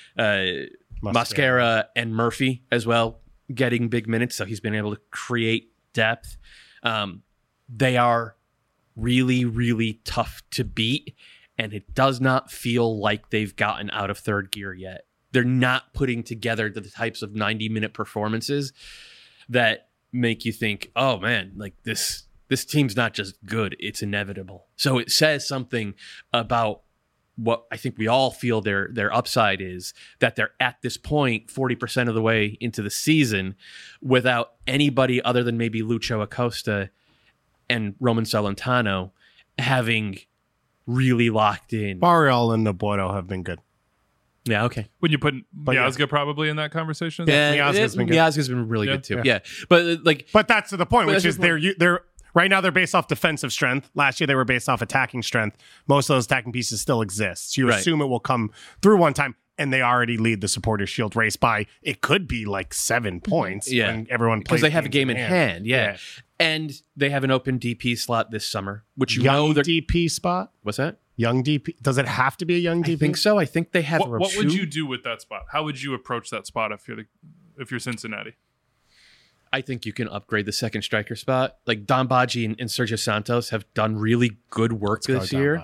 Mascara, and Murphy as well, getting big minutes. So he's been able to create depth. They are really, really tough to beat, and it does not feel like they've gotten out of third gear yet. They're not putting together the types of 90-minute performances that make you think, oh man, like this team's not just good, it's inevitable. So it says something about what I think we all feel their upside is, that they're at this point 40% of the way into the season without anybody other than maybe Lucho Acosta and Roman Solentano having really locked in. Barrial and Nobodo have been good. Yeah, okay. When you put yeah. Miazga probably in that conversation? Miazga's been good. Miazga's been really good too. Yeah. Yeah. But that's to the point, But which that's is the they're right now they're based off defensive strength. Last year they were based off attacking strength. Most of those attacking pieces still exist. So you Right. assume it will come through one time, and they already lead the Supporters Shield race by it could be like 7 points. Yeah. when everyone plays because they have a games game in hand. Yeah. And they have an open DP slot this summer, which you know Young they're DP spot. What's that? Young DP. Does it have to be a young DP? I think so. I think they have What would you do with that spot? How would you approach that spot if you're Cincinnati? I think you can upgrade the second striker spot. Like Don Badji and Sergio Santos have done really good work this year.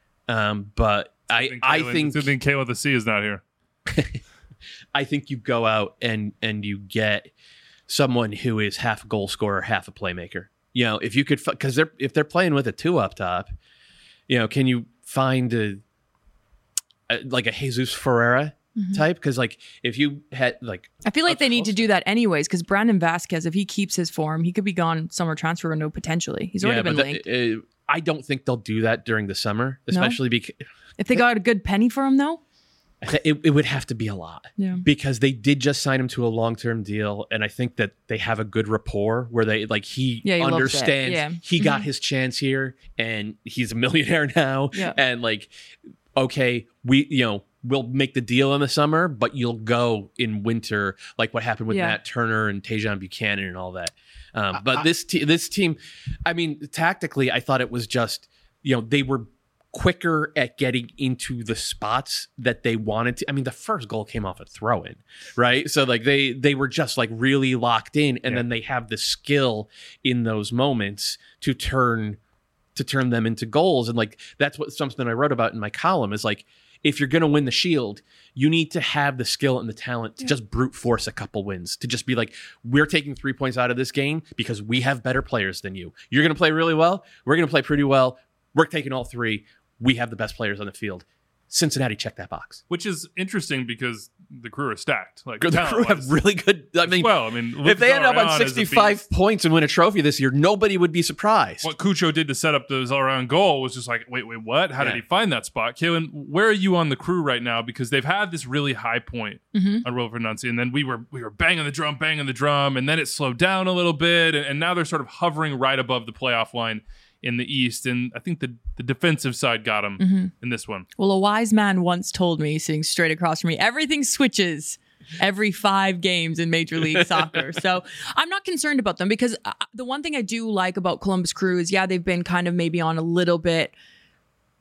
But I think Kayla the C is not here. I think you go out and you get someone who is half a goal scorer, half a playmaker. You know, if you could, because if they're playing with a 2 up top, you know, can you find a Jesus Ferreira type? Because like if you had like, I feel like they need to do that anyways, because Brandon Vasquez, if he keeps his form, he could be gone summer transfer window potentially. He's already been linked. I don't think they'll do that during the summer, especially because if they got a good penny for him, though. It would have to be a lot. Yeah. Because they did just sign him to a long-term deal, and I think that they have a good rapport where they he understands he got his chance here and he's a millionaire now. Yeah. And like, okay, we'll make the deal in the summer, but you'll go in winter, like what happened with Matt Turner and Tajon Buchanan and all that. But this team, I mean, tactically, I thought it was just, they were quicker at getting into the spots that they wanted to. I mean, the first goal came off a throw-in, right? So like they were just like really locked in, and then they have the skill in those moments to turn them into goals. And like that's something I wrote about in my column is like, if you're going to win the Shield, you need to have the skill and the talent to just brute force a couple wins, to just be like, we're taking 3 points out of this game because we have better players than you. You're going to play really well. We're going to play pretty well. We're taking all 3. We have the best players on the field. Cincinnati checked that box. Which is interesting because the Crew are stacked. Like the Crew have really good. I mean, if they end up on 65 points and win a trophy this year, nobody would be surprised. What Cucho did to set up the all-around goal was just like, wait, what? How did he find that spot? Kaylin, where are you on the Crew right now? Because they've had this really high point on Wilfred Nancy, and then we were banging the drum, and then it slowed down a little bit, and now they're sort of hovering right above the playoff line in the East, and I think the defensive side got him in this one. Well, a wise man once told me, sitting straight across from me, everything switches every 5 games in Major League Soccer. So I'm not concerned about them because the one thing I do like about Columbus Crew is, they've been kind of maybe on a little bit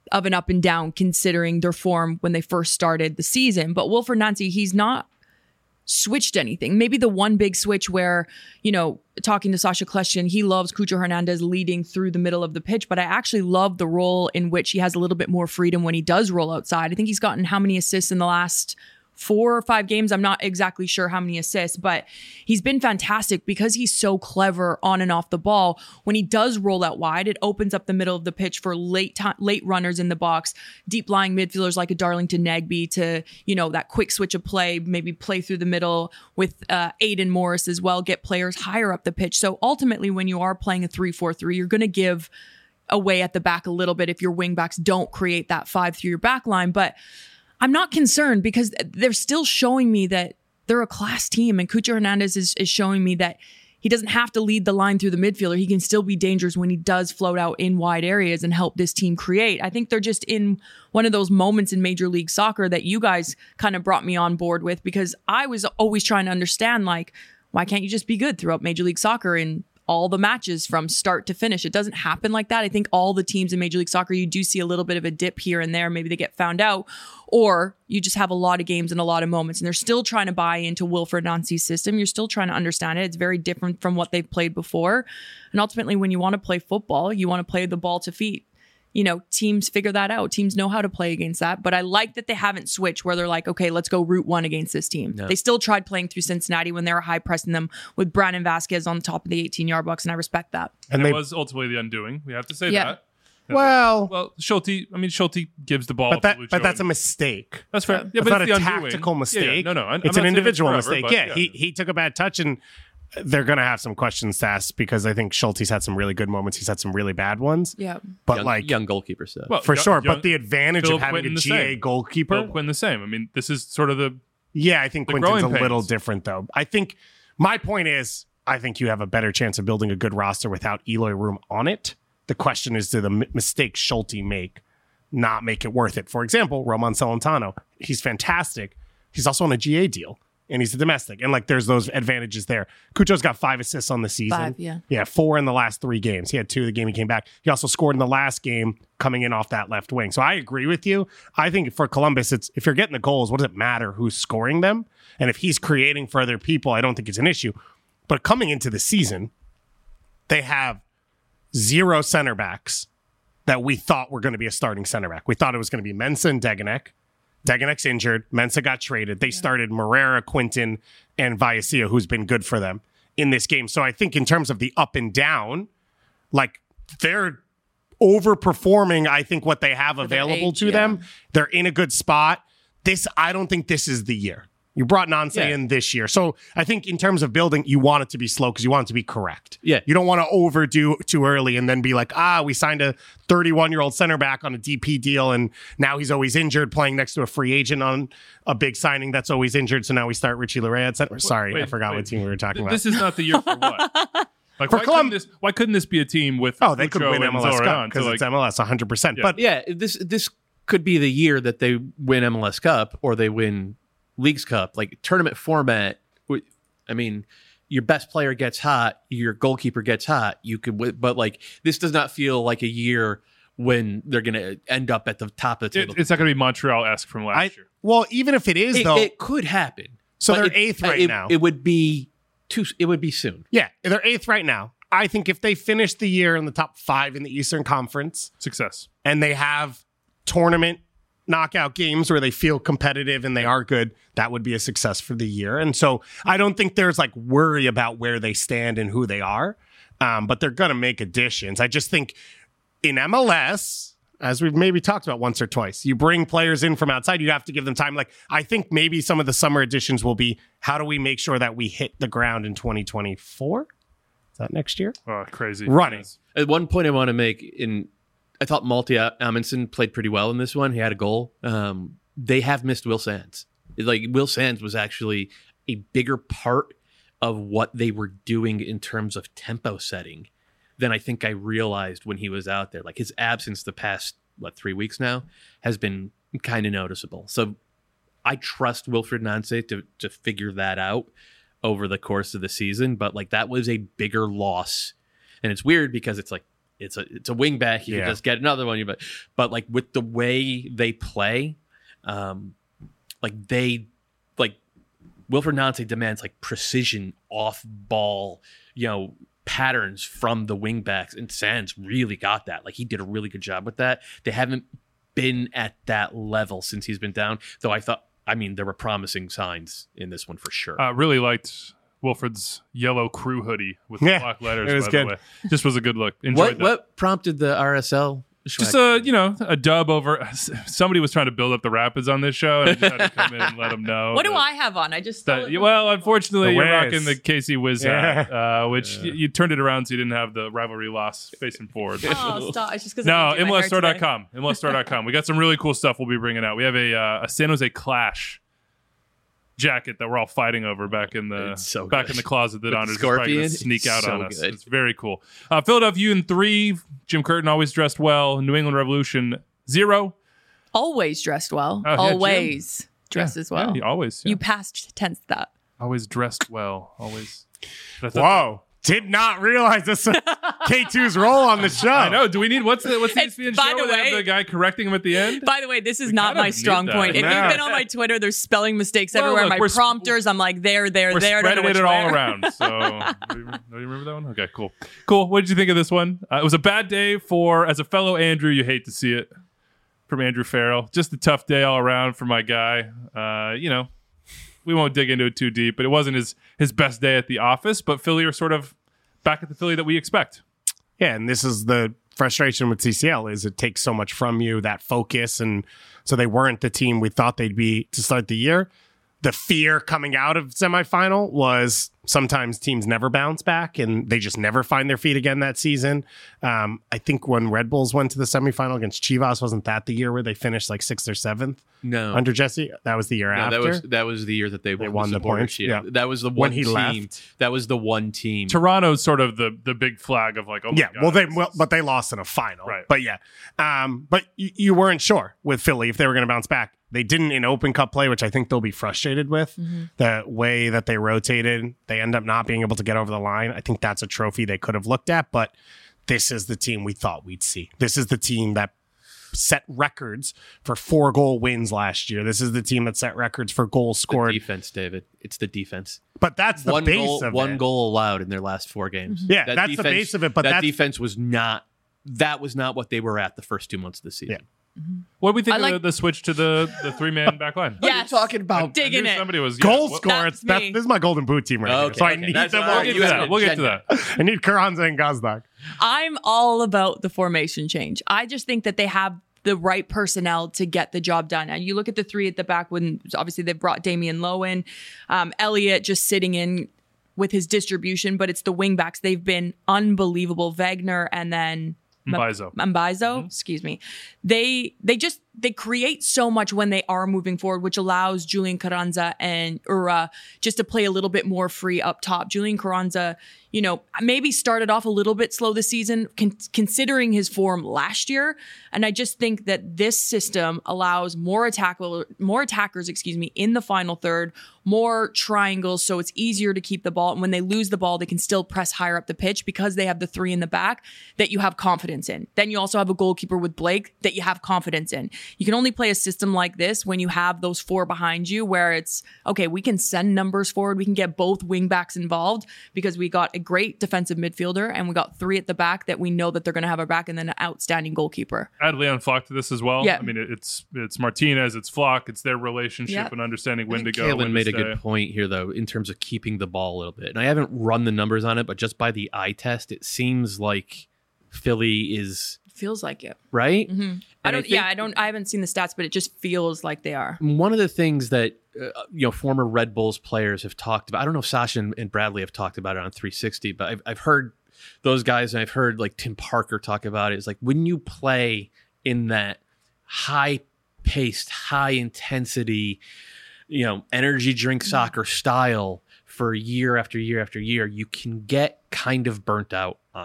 of an up and down considering their form when they first started the season. But Wilfried Nancy, he's not switched anything. Maybe the one big switch where, talking to Sasha Kljestan, he loves Cucho Hernandez leading through the middle of the pitch, but I actually love the role in which he has a little bit more freedom when he does roll outside. I think he's gotten how many assists in the last 4 or 5 games? I'm not exactly sure how many assists, but he's been fantastic because he's so clever on and off the ball. When he does roll out wide, it opens up the middle of the pitch for late runners in the box, deep lying midfielders like a Darlington Nagbe to, that quick switch of play, maybe play through the middle with Aiden Morris as well, get players higher up the pitch. So ultimately, when you are playing a 3-4-3, you're going to give away at the back a little bit if your wing backs don't create that 5 through your back line. But I'm not concerned because they're still showing me that they're a class team, and Cucho Hernandez is showing me that he doesn't have to lead the line through the midfielder. He can still be dangerous when he does float out in wide areas and help this team create. I think they're just in one of those moments in Major League Soccer that you guys kind of brought me on board with, because I was always trying to understand, why can't you just be good throughout Major League Soccer in all the matches from start to finish? It doesn't happen like that. I think all the teams in Major League Soccer, you do see a little bit of a dip here and there. Maybe they get found out, or you just have a lot of games and a lot of moments, and they're still trying to buy into Wilfried Nancy's system. You're still trying to understand it. It's very different from what they've played before. And ultimately, when you want to play football, you want to play the ball to feet. Teams figure that out. Teams know how to play against that. But I like that they haven't switched where they're like, okay, let's go route one against this team. No. They still tried playing through Cincinnati when they were high pressing them with Brandon Vasquez on top of the 18-yard box, and I respect that. And it was ultimately the undoing. We have to say that. Well, Schulte gives the ball. But that's a mistake. That's fair. Yeah, but it's not a tactical mistake. Yeah, no. It's an individual mistake. He took a bad touch, and they're going to have some questions to ask because I think Schulte's had some really good moments. He's had some really bad ones. Yeah. But young goalkeeper stuff. Well, for sure. But the advantage of having a GA goalkeeper. Philip Quinn the same. I mean, this is sort of the. Yeah, I think Quinton's a little different, though. I think my point is, I think you have a better chance of building a good roster without Eloy Room on it. The question is, do the mistakes Schulte not make it worth it? For example, Roman Celentano, he's fantastic. He's also on a GA deal, and he's a domestic. And there's those advantages there. Cucho's got 5 assists on the season. 5, yeah. Yeah, 4 in the last 3 games. He had 2 the game he came back. He also scored in the last game coming in off that left wing. So I agree with you. I think for Columbus, it's if you're getting the goals, what does it matter who's scoring them? And if he's creating for other people, I don't think it's an issue. But coming into the season, they have 0 center backs that we thought were going to be a starting center back. We thought it was going to be Mensah and Degenek. Degenek's injured. Mensah got traded. They started Morera, Quinton, and Vallecillo, who's been good for them in this game. So I think in terms of the up and down, they're overperforming, I think, what they have available to them. They're in a good spot. I don't think this is the year. You brought Nancy in this year. So I think in terms of building, you want it to be slow because you want it to be correct. Yeah. You don't want to overdo too early and then be like, we signed a 31-year-old center back on a DP deal and now he's always injured playing next to a free agent on a big signing that's always injured. So now we start Richie Laryea at center. Sorry, I forgot what team we were talking about. This is not the year for what? Why couldn't this be a team with they could win MLS Cup because it's MLS 100%. Yeah. But this could be the year that they win MLS Cup or they win Leagues Cup, tournament format. I mean, your best player gets hot, your goalkeeper gets hot. You could, but this does not feel like a year when they're going to end up at the top of the table. It's not going to be Montreal-esque from last year. Well, even if it is, it could happen. So they're 8th right now. It would be soon. Yeah, they're 8th right now. I think if they finish the year in the top 5 in the Eastern Conference, success, and they have tournament knockout games where they feel competitive and they are good, that would be a success for the year. And so I don't think there's worry about where they stand and who they are, but they're going to make additions. I just think in MLS, as we've maybe talked about once or twice, you bring players in from outside, you have to give them time. I think maybe some of the summer additions will be, how do we make sure that we hit the ground in 2024? Is that next year? Oh, crazy. Running. At one point I want to make I thought Malte Amundsen played pretty well in this one. He had a goal. They have missed Will Sands. Will Sands was actually a bigger part of what they were doing in terms of tempo setting than I think I realized when he was out there. His absence the past, 3 weeks now, has been kind of noticeable. So I trust Wilfried Nancy to figure that out over the course of the season. But that was a bigger loss. And it's weird because it's It's a wing back. You can just get another one. But like with the way they play, Wilfred Nancy demands like precision off ball, patterns from the wing backs, and Sands really got that. Like he did a really good job with that. They haven't been at that level since he's been down, though there were promising signs in this one for sure. Really liked Wilfred's yellow crew hoodie with the block letters. It was by good. the way, just was a good look. Enjoyed that. What prompted the RSL? Just a dub over. Somebody was trying to build up the Rapids on this show, and I just had to come in and let them know. What do I have on? I just stole it. Well, unfortunately, The you're Wiz. rocking the Casey Wiz hat, which you turned it around so you didn't have the rivalry loss facing forward. Oh, stop. It's just because No, MLSstore.com. MLSstore.com. We got some really cool stuff we'll be bringing out. We have a San Jose Clash jacket that we're all fighting over back in the It's so back good. in the closet that With the Anders is probably scorpion, gonna sneak out so on us. good. It's very cool. Philadelphia in 3, Jim Curtin always dressed well. New England Revolution 0. Always dressed well. Oh, yeah, Always dressed as well. Yeah, he always. You past tense that. always dressed well. Always. Whoa. Did not realize this was K2's role on the show. I know. Do we need what's the It's- ESPN by show the where they have way- the guy correcting him at the end? By the way, this is We not kind of my need strong that. point. If No. you've been on my Twitter, there's spelling mistakes Well, everywhere. look, My we're prompters, I'm like, there. We're Don't know spreading which it all where. around. So, do you remember that one? Okay, cool. What did you think of this one? It was a bad day as a fellow Andrew, you hate to see it, from Andrew Farrell. Just a tough day all around for my guy. We won't dig into it too deep, but it wasn't his best day at the office. But Philly are sort of back at the Philly that we expect. Yeah, and this is the frustration with CCL is it takes so much from you, that focus, and so they weren't the team we thought they'd be to start the year. The fear coming out of semifinal was sometimes teams never bounce back and they just never find their feet again that season. I think when Red Bulls went to the semifinal against Chivas, wasn't that the year where they finished like 6th or 7th No. under Jesse? That was the year after. That was the year that they won the supporter points, shield. yeah. That was the one When he team. left. That was the one team. Toronto's sort of the big flag of like, oh my Yeah, God. but they lost in a final. Right. But yeah, but you weren't sure with Philly if they were going to bounce back. They didn't in Open Cup play, which I think they'll be frustrated with. The way that they rotated, they end up not being able to get over the line. I think that's a trophy they could have looked at, but this is the team we thought we'd see. This is the team that set records for 4-goal wins last year. This is the team that set records for goals scored. Defense, David. It's the defense. But that's the base of one it. goal allowed in their last 4 games. Yeah, that's the base of it, but that that's- defense was not. That was not what they were at the first 2 months of the season. Yeah. What do we think I of like- the switch to the 3-man back line? Yes. talking about? Digging I knew it. somebody was Goal what- scorers. That's me. This is my golden boot team right here. Okay, So I okay. need That's them what all. I- We'll get You to have that. an We'll get to agenda. that. I need Carranza and Gazdag. I'm all about the formation change. I just think that they have the right personnel to get the job done. And you look at the 3 at the back when obviously they've brought Damian Lowe in, Elliott just sitting in with his distribution, but it's the wing backs. They've been unbelievable. Wagner and then Mbaizo. excuse me. They create so much when they are moving forward, which allows Julian Carranza and Ura just to play a little bit more free up top. Julian Carranza, maybe started off a little bit slow this season, considering his form last year. And I just think that this system allows more attackers, in the final third, more triangles, so it's easier to keep the ball. And when they lose the ball, they can still press higher up the pitch because they have the 3 in the back that you have confidence in. Then you also have a goalkeeper with Blake that you have confidence in. You can only play a system like this when you have those 4 behind you, where it's, okay, we can send numbers forward. We can get both wing backs involved because we got a great defensive midfielder and we got 3 at the back that we know that they're going to have our back, and then an outstanding goalkeeper. Add Leon Flock to this as well. Yeah. I mean, it's Martinez, it's Flock, it's their relationship Yeah. and understanding when to go. Kalen when to made a stay. good point here, though, in terms of keeping the ball a little bit. And I haven't run the numbers on it, but just by the eye test, it seems like Philly is Feels like it. right. I haven't seen the stats, but it just feels like they are. One of the things that former Red Bulls players have talked about, I don't know if Sasha and Bradley have talked about it on 360, but I've heard those guys, and I've heard like Tim Parker talk about it. It's like when you play in that high-paced, high-intensity, energy drink soccer style for year after year after year, you can get kind of burnt out on it.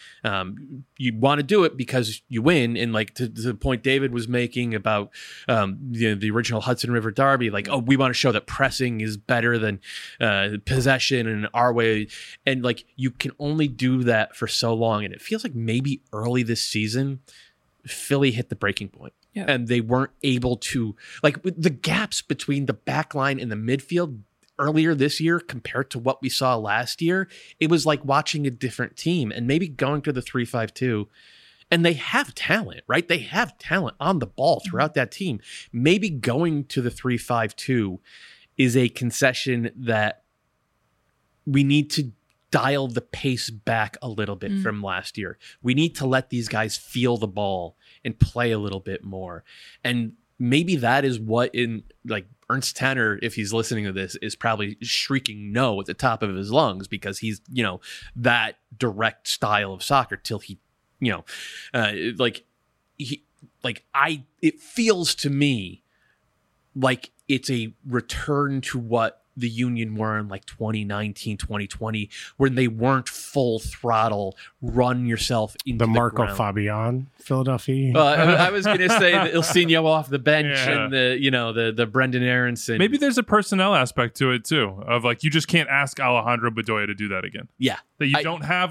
You want to do it because you win. And like to the point David was making about the original Hudson River Derby, like, oh, we want to show that pressing is better than possession and our way. And like you can only do that for so long. And it feels like maybe early this season, Philly hit the breaking point. Yeah. And they weren't able to, like, the gaps between the back line and the midfield earlier this year compared to what we saw last year, it was like watching a different team. And maybe going to the 3-5-2, and they have talent, right? They have talent on the ball throughout that team. Maybe going to the 3-5-2 is a concession that we need to dial the pace back a little bit from last year. We need to let these guys feel the ball and play a little bit more. And maybe that is what Ernst Tanner, if he's listening to this, is probably shrieking no at the top of his lungs because he's, that direct style of soccer till he, it feels to me like it's a return to what the Union were in like 2019, 2020, when they weren't full throttle, run yourself into the Marco ground. Fabian, Philadelphia. I was going to say the Ilsinho off the bench and the Brendan Aronson. Maybe there's a personnel aspect to it too, of like you just can't ask Alejandro Bedoya to do that again. Yeah, that you don't have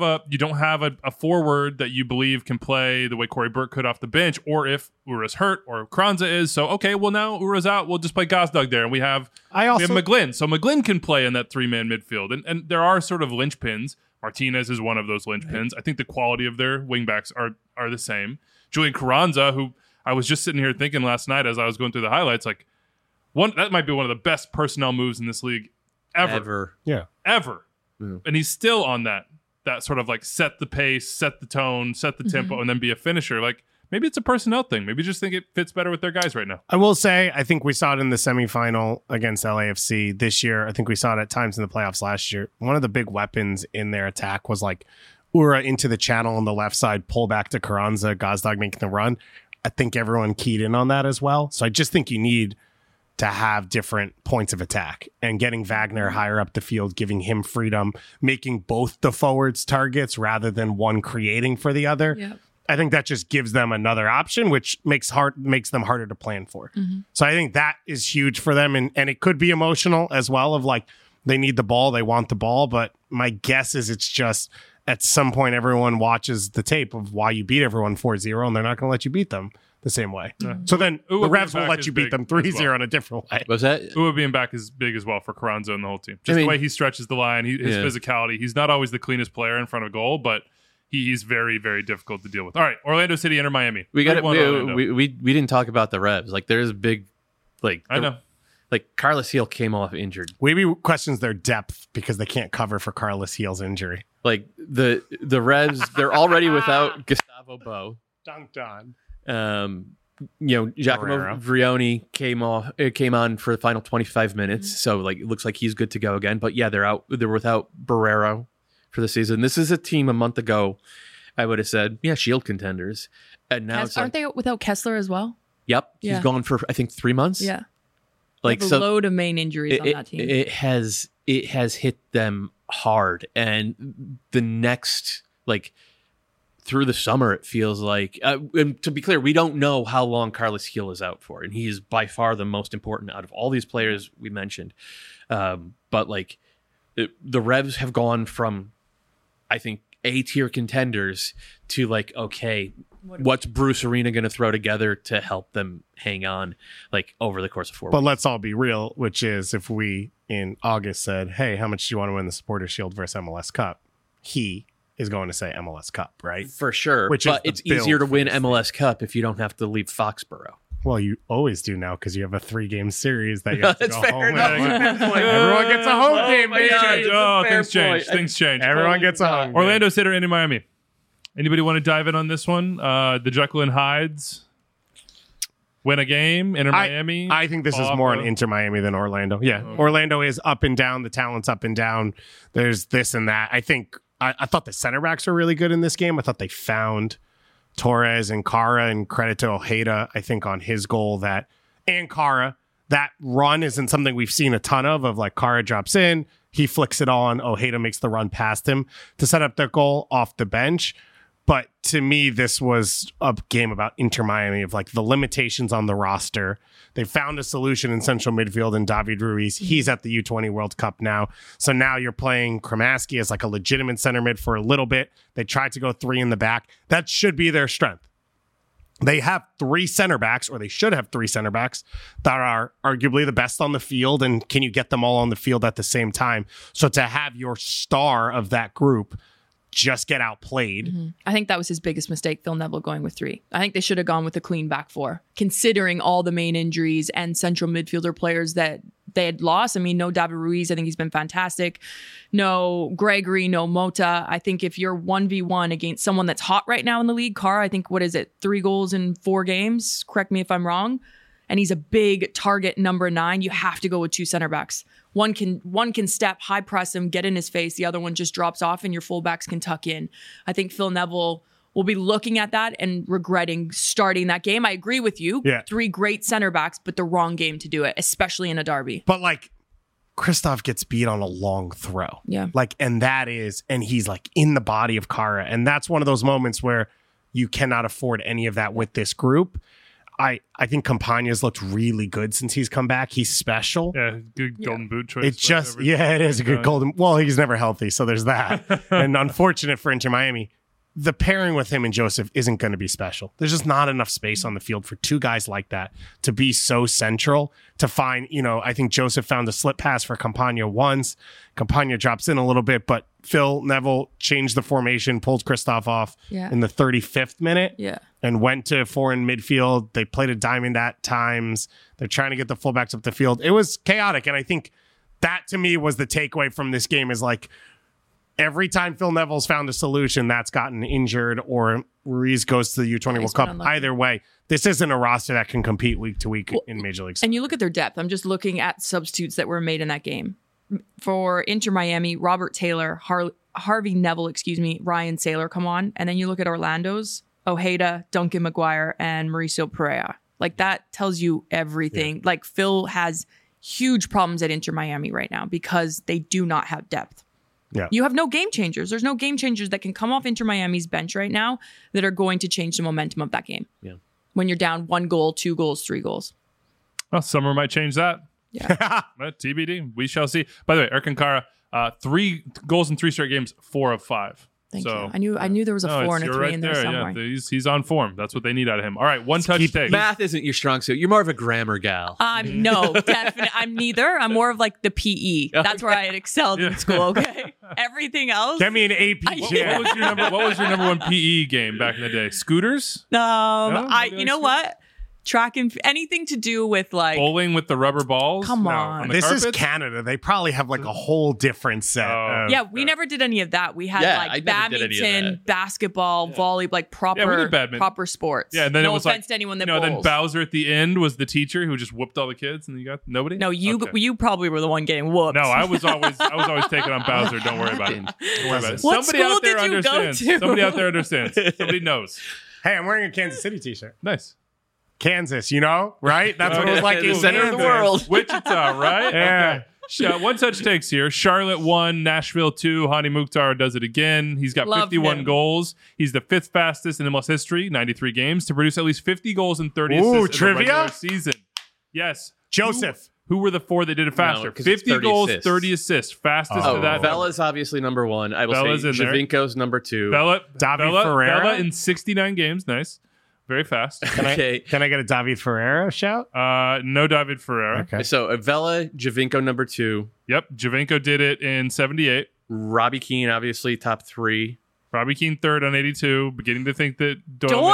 a forward that you believe can play the way Corey Burke could off the bench, or if Ura's hurt or Kranza is. So okay, well now Ura's out, we'll just play Gazdag there, and we have McGlynn. So McGlynn can play in that 3-man midfield, and there are sort of linchpins. Martinez is one of those linchpins. I think the quality of their wingbacks are the same. Julian Carranza, who I was just sitting here thinking last night as I was going through the highlights, like that might be one of the best personnel moves in this league ever. Yeah. Ever. Yeah. And he's still on that sort of like set the pace, set the tone, set the tempo, and then be a finisher. Like maybe it's a personnel thing. Maybe just think it fits better with their guys right now. I will say, I think we saw it in the semifinal against LAFC this year. I think we saw it at times in the playoffs last year. One of the big weapons in their attack was like Ura into the channel on the left side, pull back to Carranza, Gazdag making the run. I think everyone keyed in on that as well. So I just think you need to have different points of attack, and getting Wagner higher up the field, giving him freedom, making both the forwards targets rather than one creating for the other. Yep. I think that just gives them another option, which makes them harder to plan for. So I think that is huge for them. And it could be emotional as well, of like, they need the ball, they want the ball. But my guess is it's just at some point, everyone watches the tape of why you beat everyone 4-0, and they're not going to let you beat them the same way. So then the Revs will let you beat them 3-0 in a different way. Was that? Uwe being back is big as well for Carranza and the whole team. Just the way he stretches the line, his physicality. He's not always the cleanest player in front of goal, but he's very, very difficult to deal with. All right, Orlando City, Inter Miami. We didn't talk about the Revs. Like there's a big, I know. Like Carlos Heel came off injured. Weeby questions their depth because they can't cover for Carlos Heel's injury. Like the Revs, they're already without Gustavo Bo. Dunked on. Giacomo Vrioni came on for the final 25 minutes. So like it looks like he's good to go again. But yeah, they're without Barrero for the season. This is a team a month ago, I would have said, Shield contenders. And now aren't they without Kessler as well? Yep. Yeah. He's gone for I think 3 months. Yeah. Like a load of main injuries on that team. It has hit them hard. And the next, like through the summer, it feels like, and to be clear, we don't know how long Carlos Heel is out for. And he is by far the most important out of all these players we mentioned. But like the Revs have gone from, I think, A-tier contenders to like, okay, what's Bruce Arena going to throw together to help them hang on like over the course of 4 weeks? But let's all be real, which is if we in August said, hey, how much do you want to win the Supporters Shield versus MLS Cup? He is going to say MLS Cup, right? For sure. But it's easier to win MLS Cup if you don't have to leave Foxborough. Well, you always do now because you have a 3-game series that you have to That's go fair home. enough. Everyone gets a home game, baby. Things change. Everyone gets a home game. Orlando City or Inter Miami. Anybody want to dive in on this one? The Jekyll and Hydes win a game. Inter Miami. I think this is more an Inter Miami than Orlando. Yeah, okay. Orlando is up and down. The talent's up and down. There's this and that. I think I thought the center backs were really good in this game. I thought they found Torres and Kara, and credit to Ojeda, I think, on his goal and Kara. That run isn't something we've seen a ton of like Kara drops in, he flicks it on, Ojeda makes the run past him to set up their goal off the bench. But to me, this was a game about Inter Miami of like the limitations on the roster. They found a solution in central midfield in David Ruiz. He's at the U20 World Cup now. So now you're playing Kremaski as like a legitimate center mid for a little bit. They tried to go 3 in the back. That should be their strength. They have 3 center backs, or they should have 3 center backs that are arguably the best on the field. And can you get them all on the field at the same time? So to have your star of that group just get outplayed. I think that was his biggest mistake, Phil Neville going with 3. I think they should have gone with a clean back 4, considering all the main injuries and central midfielder players that they had lost. I mean, no David Ruiz. I think he's been fantastic. No Gregory, no Mota. I think if you're 1v1 against someone that's hot right now in the league, Carr, I think, 3 goals in 4 games? Correct me if I'm wrong. And he's a big target number 9. You have to go with 2 center backs. One can step, high press him, get in his face. The other one just drops off and your fullbacks can tuck in. I think Phil Neville will be looking at that and regretting starting that game. I agree with you. Yeah. 3 great center backs, but the wrong game to do it, especially in a derby. But like Christoph gets beat on a long throw. Yeah. Like, and he's like in the body of Kara. And that's one of those moments where you cannot afford any of that with this group. I think Campagna's looked really good since he's come back. He's special. Yeah, good golden boot choice. It's just, it is a good golden. Well, he's never healthy, so there's that. And unfortunate for Inter Miami, the pairing with him and Joseph isn't going to be special. There's just not enough space on the field for 2 guys like that to be so central to find, I think Joseph found a slip pass for Campagna once. Campagna drops in a little bit, but Phil Neville changed the formation, pulled Christoph off in the 35th minute. Yeah. And went to 4 in midfield. They played a diamond at times. They're trying to get the fullbacks up the field. It was chaotic. And I think that to me was the takeaway from this game is like every time Phil Neville's found a solution that's gotten injured or Ruiz goes to the U20 World Cup. Either way, this isn't a roster that can compete week to week in Major League Soccer. And you look at their depth. I'm just looking at substitutes that were made in that game. For Inter Miami, Robert Taylor, Harvey Neville, Ryan Saylor come on. And then you look at Orlando's, Ojeda, Duncan Maguire, and Mauricio Pereira. Like, that tells you everything. Yeah. Like, Phil has huge problems at Inter Miami right now because they do not have depth. Yeah. You have no game changers. There's no game changers that can come off Inter Miami's bench right now that are going to change the momentum of that game. Yeah. When you're down 1 goal, 2 goals, 3 goals. Well, summer might change that. Yeah. But TBD. We shall see. By the way, Erkan Kara, 3 goals in 3 straight games, 4 of 5. Thank you. I knew there was a 4 and a 3 right in there somewhere. Yeah, he's on form. That's what they need out of him. All right, one touch take. Math isn't your strong suit. You're more of a grammar gal. No, definitely. I'm neither. I'm more of like the PE. That's where I had excelled in school. Okay, everything else. Get me an AP. What was your number 1 PE game back in the day? Scooters? You know what? Track and anything to do with like bowling with the rubber balls. Come on, this is Canada. They probably have like a whole different set. We never did any of that. We had like badminton, basketball, volley, like proper sports. Yeah, and then no it was offense to anyone that bowls. Then Bowser at the end was the teacher who just whooped all the kids, and you got nobody. No, you probably were the one getting whooped. No, I was always taking on Bowser. Don't worry about it. Don't worry about it. What Somebody school out there did you understands. go to? Somebody out there understands. Somebody knows. Hey, I'm wearing a Kansas City t-shirt. Nice. Kansas, right? That's what it was like the in center of the world. Wichita, right? Yeah. Okay. One touch takes here. Charlotte 1, Nashville 2. Hani Mukhtar does it again. He's got 51 goals. He's the 5th fastest in MLS history, 93 games, to produce at least 50 goals and 30 assists in the regular season. Yes. Joseph. Who were the 4 that did it faster? No, 50 goals, assists. 30 assists. Fastest to that. Vella's obviously number 1. I will Vella's say Javinko's number 2. David Ferreira. Vella in 69 games. Nice. Very fast. Can I get a David Ferreira shout? No David Ferreira. Okay. So Vella, Javinko number 2. Yep. Javinko did it in 78. Robbie Keane, obviously top 3. Robbie Keane 3rd on 82. Beginning to think that Doyle.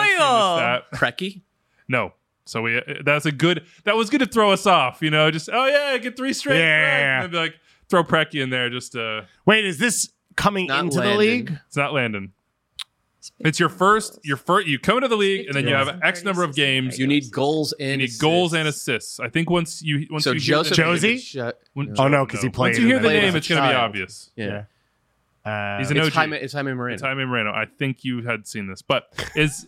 Preki? No. So that was good to throw us off, just get 3 straight. Yeah. And be like, throw Preki in there. Just wait, is this coming into the league? It's not Landon. It's your first. You come into the league, and then you have X number of games. You need goals and assists. I think once you Joseph Josie? Because he played. Once you hear the name, it's going to be obvious. Yeah. He's an OG. It's Jaime Moreno. It's Jaime Moreno. I think you had seen this, but is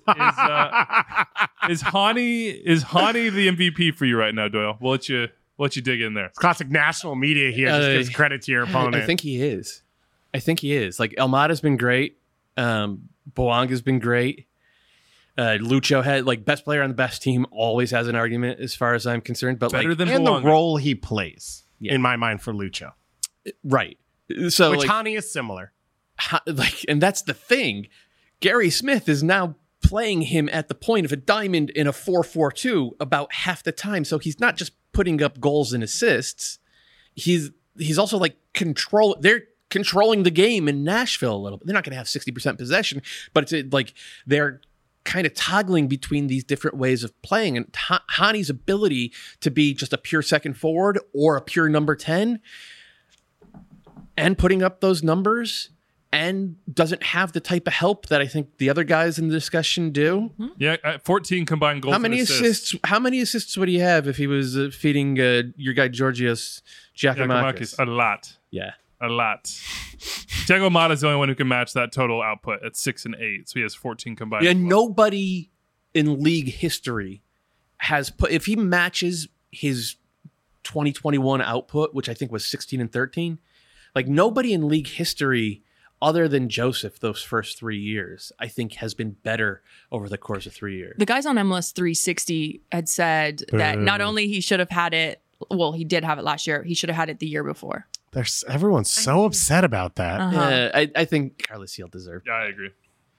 Hani the MVP for you right now, Doyle? We'll let you dig in there. It's classic national media here. Just gives credit to your opponent. I think he is. Like Almada's been great. Boanga's been great. Lucho had best player on the best team, always has an argument as far as I'm concerned. But Better than and the Boanga. role he plays, Yeah. in my mind, for Lucho. right. So Which Hani is similar. and that's the thing. Gary Smith is now playing him at the point of a diamond in a 4-4-2 about half the time. So he's not just putting up goals and assists. He's also they're controlling the game in Nashville a little bit. They're not going to have 60% possession, but it's they're kind of toggling between these different ways of playing. And Hani's ability to be just a pure second forward or a pure number 10 and putting up those numbers and doesn't have the type of help that I think the other guys in the discussion do. Yeah, 14 combined goals. How many assists? How many assists would he have if he was feeding your guy Georgios Giacomakis? A lot. Yeah. A lot. Thiago Motta is the only one who can match that total output at 6 and 8. So he has 14 combined. Yeah, nobody in league history has put, if he matches his 2021 output, which I think was 16 and 13, nobody in league history other than Joseph those first 3 years, I think has been better over the course of 3 years. The guys on MLS 360 had said that not only he should have had it, well, he did have it last year, he should have had it the year before. Everyone's so upset about that. I think Carlos Heel deserved. Yeah, I agree.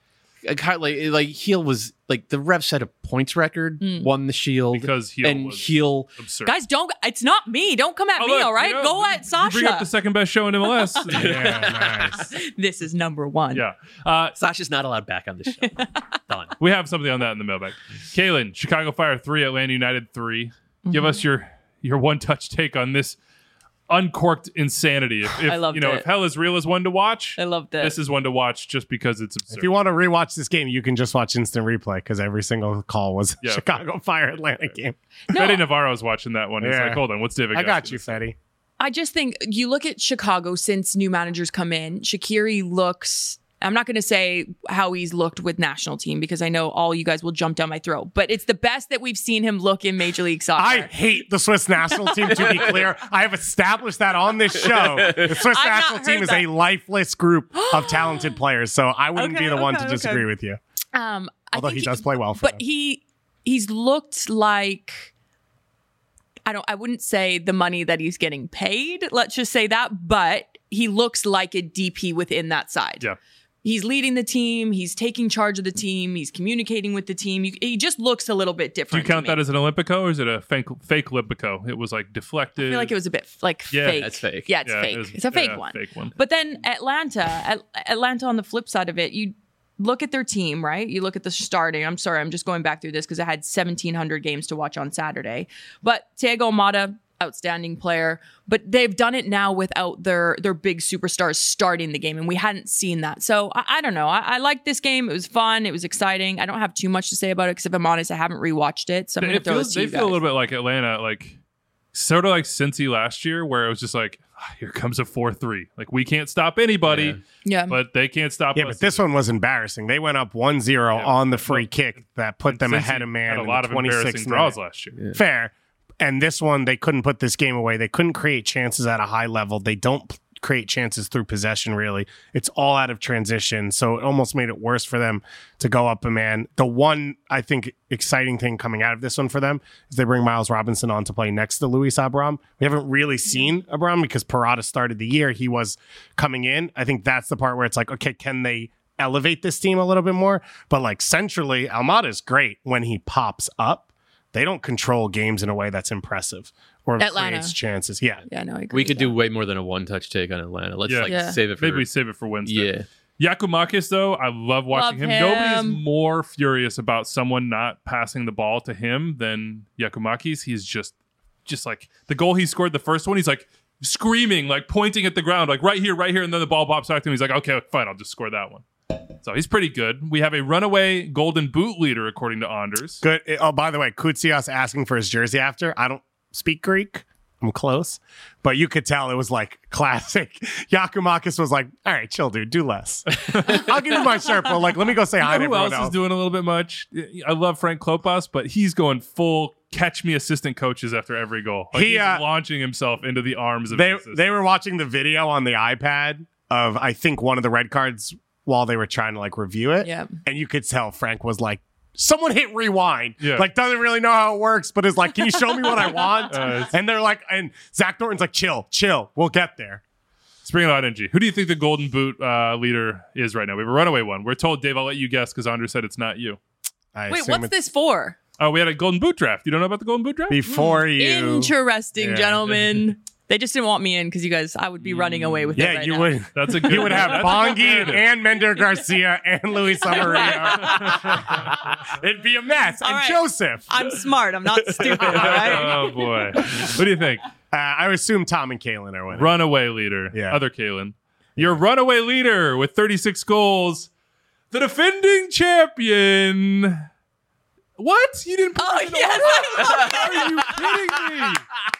Heel was the Rev set a points record, won the Shield Because Heel was Heel. absurd. Guys, it's not me. Don't come at me, look, all right? Go at You Sasha. bring up the second best show in MLS. Yeah, nice. This is number one. Yeah. Sasha's not allowed back on the show. Done. We have something on that in the mailbag. Kaylin, Chicago Fire 3, Atlanta United 3. Give us your one-touch take on this uncorked insanity. If I loved it. If hell is real is one to watch, I loved it. This is one to watch just because it's absurd. If you want to rewatch this game, you can just watch instant replay because every single call was Yeah. Chicago Fire Atlanta game. Fede Navarro's watching that one. He's Yeah. like, hold on, what's David? I got Gaskin you, saying? Fetty. I just think you look at Chicago since new managers come in. Shaqiri looks, I'm not going to say how he's looked with national team because I know all you guys will jump down my throat, but it's the best that we've seen him look in Major League Soccer. I hate the Swiss national team, to be clear. I have established that on this show. The Swiss I've national not team heard is that. a lifeless group of talented players, so I wouldn't be the one to disagree with you. I Although think he does play well for but them. he's looked like, I wouldn't say the money that he's getting paid, let's just say that, but he looks like a DP within that side. Yeah. He's leading the team. He's taking charge of the team. He's communicating with the team. He just looks a little bit Do different. you count that as an Olympico or is it a fake Olympico? It was deflected. I feel like it was a bit Yeah, fake. that's fake. Yeah, it's Yeah, fake. It's a fake one. Fake one. But then Atlanta on the flip side of it, you look at their team, right? You look at the starting. I'm sorry, I'm just going back through this because I had 1,700 games to watch on Saturday. But Thiago Motta, outstanding player, but they've done it now without their big superstars starting the game, and we hadn't seen that. So I don't know. I liked this game. It was fun. It was exciting. I don't have too much to say about it because if I'm honest, I haven't rewatched it. So I'm going to throw this to They you feel a guys. little bit like Atlanta, sort of like Cincy last year, where it was just here comes a 4-3. We can't stop anybody, Yeah. but they can't stop Yeah, us. but this one was embarrassing. They went up 1-0 on the free kick that put them Cincy ahead of man had a in lot the of embarrassing 26th draws minute. last year. Fair. And this one, they couldn't put this game away. They couldn't create chances at a high level. They don't create chances through possession, really. It's all out of transition. So it almost made it worse for them to go up a man. The one, I think, exciting thing coming out of this one for them is they bring Miles Robinson on to play next to Luis Abram. We haven't really seen Abram because Parada started the year. He was coming in. I think that's the part where it's okay, can they elevate this team a little bit more? But centrally, Almada is great when he pops up. They don't control games in a way that's impressive or Atlanta. creates chances. Yeah. Yeah, no, I agree. We with could that. do way more than a one-touch take on Atlanta. Let's Yeah. save it for Maybe we save it for Wednesday. Yakumakis, though, I love watching Love him. Nobody is him. more furious about someone not passing the ball to him than Yakumakis. He's just the goal he scored, the first one, he's screaming, pointing at the ground, right here, and then the ball pops back to him. He's like, okay, fine, I'll just score that one. So he's pretty good. We have a runaway Golden Boot leader, according to Anders. Good. Oh, by the way, Koutsias asking for his jersey after. I don't speak Greek. I'm close. But you could tell it was classic. Yakumakis was all right, chill, dude. Do less. I'll give you my shirt, but let me go say hi to Who everyone else else. is doing a little bit much? I love Frank Klopas, but he's going full catch me assistant coaches after every goal. He's launching himself into the arms of his assistant. They were watching the video on the iPad of, I think, one of the red cards while they were trying to like review it. Yeah. And you could tell Frank was like, someone hit rewind. Yeah. Like, doesn't really know how it works, but is like, can you show me what I want? And they're like, and Zach Norton's like, chill. We'll get there. Let's bring a lot of energy. Who do you think the Golden Boot leader is right now? We have a runaway one. We're told, Dave, I'll let you guess because Andre said it's not you. Wait, what's this for? Oh, we had a Golden Boot draft. You don't know about the Golden Boot draft? Before you. Interesting, Yeah. gentlemen. They just didn't want me in because you guys, I would be running away with it Yeah, right you now. would. That's a good You would have that's a Bongi good narrative. and Mender Garcia and Luis Amarilla. It'd be a mess. All and right. Joseph. I'm smart. I'm not stupid, all right? Oh, boy. What do you think? I would assume Tom and Kalen are winning. Runaway leader. Yeah. Other Kalen. Your runaway leader with 36 goals. The defending champion. What? You didn't put Oh, this in yes, order? Are you kidding me?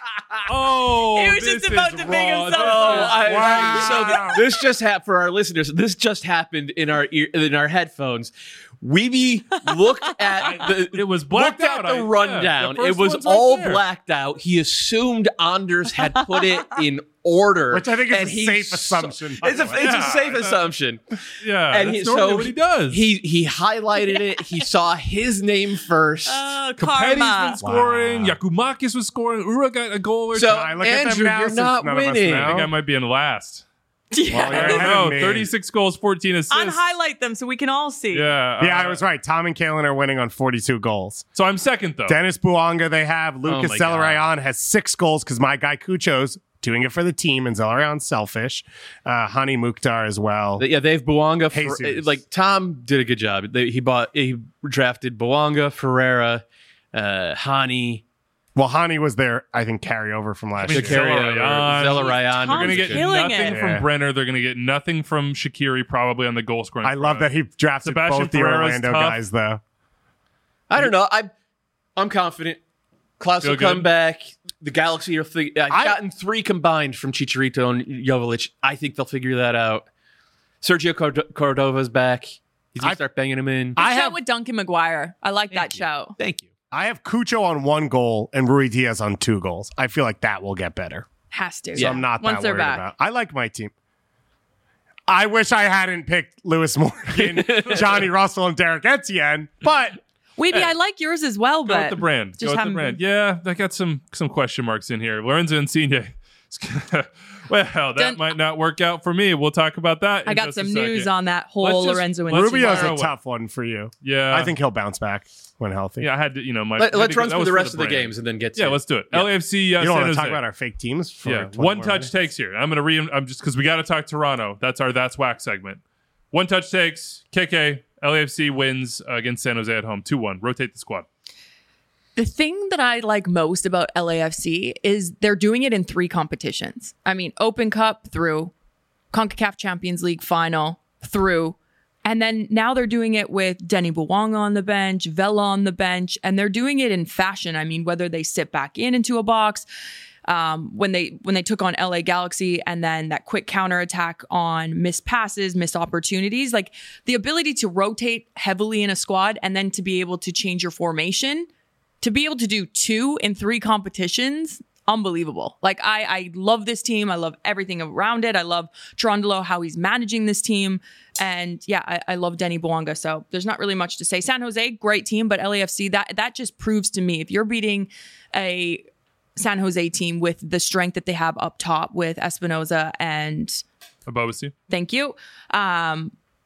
Oh, He was just this about is to make raw. himself This is- Wow. So this just happened for our listeners. This just happened in our headphones. Weeby looked at It was blacked looked out. at the rundown. the It first was one's right all there. blacked out. He assumed Anders had put it in order, Which I think is and a he safe assumption, by It's the a way. safe assumption. Yeah, And that's normally what he does. He highlighted it. He saw his name first. Oh, Petty's karma. been scoring. Yakumakis was scoring. Ura got a goal or So, two. I look at them Andrew, now you're since not none of us winning. know. I think I might be in last. Yeah. Well, I don't ahead know. of me. 36 goals, 14 assists. Unhighlight them so we can all see. Yeah. Yeah, I was right. Tom and Kalen are winning on 42 goals. So I'm second, though. Dennis Buonga, they have. Lucas my God. Zelarayan has 6 goals because my guy Cucho's doing it for the team, and Zelarayan's selfish. Hani Mukhtar as well. Yeah, they have Buonga. Jesus. Like Tom did a good job. He drafted Buonga, Ferreira, Hani. Well, Hani was there, I think, carryover from last year. Zelarayan. Zelarayan. Tom's They're going to get killing nothing it. from Yeah. Brenner. They're going to get nothing from Shaqiri, probably on the goal scoring. I love that he drafted Sebastian both the Ferreira's Orlando tough. guys, though. I don't know. I'm confident. Klaus Feel will come good? back. The Galaxy are. I've gotten 3 combined from Chicharito and Jovic. I think they'll figure that out. Sergio Cordova's back. He's gonna start banging him in. Good shout with Duncan McGuire. I like that shout. Thank you. I have Cucho on 1 goal and Rui Diaz on 2 goals. I feel like that will get better. Has to. So I'm not Once that they're worried back. about. I like my team. I wish I hadn't picked Lewis Morgan, Johnny Russell, and Derek Etienne, but Weeby, I like yours as well, Go but with the brand. Go just with the haven't brand. been- Yeah, I got some question marks in here. Lorenzo Insigne. Well, that Dun- might not work out for me. We'll talk about that. I in got just a some news second. on that whole Let's just- Lorenzo let's- Insigne. Rubio's fire a away. tough one for you. Yeah, I think he'll bounce back when healthy. Yeah, I had to. My. Let's run that through was the for rest of the brand. games and then get to Yeah, let's do it. Yeah. LAFC. You don't San want to Jose. talk about our fake teams? For Yeah, 20 one more touch minutes? takes here. I'm just because we got to talk Toronto. That's our That's Whack segment. One touch takes. KK. LAFC wins against San Jose at home. 2-1. Rotate the squad. The thing that I like most about LAFC is they're doing it in 3 competitions. I mean, Open Cup through, CONCACAF Champions League final through, and then now they're doing it with Denny Buwanga on the bench, Vela on the bench, and they're doing it in fashion. I mean, whether they sit back into a box, when they took on LA Galaxy, and then that quick counterattack on missed passes, missed opportunities, like the ability to rotate heavily in a squad and then to be able to change your formation. To be able to do 2 in 3 competitions, unbelievable. Like, I love this team. I love everything around it. I love Trondolo, how he's managing this team. And yeah, I love Denny Buwanga. So there's not really much to say. San Jose, great team, but LAFC, that just proves to me, if you're beating a San Jose team with the strength that they have up top with Espinoza and Abobasi. thank you, And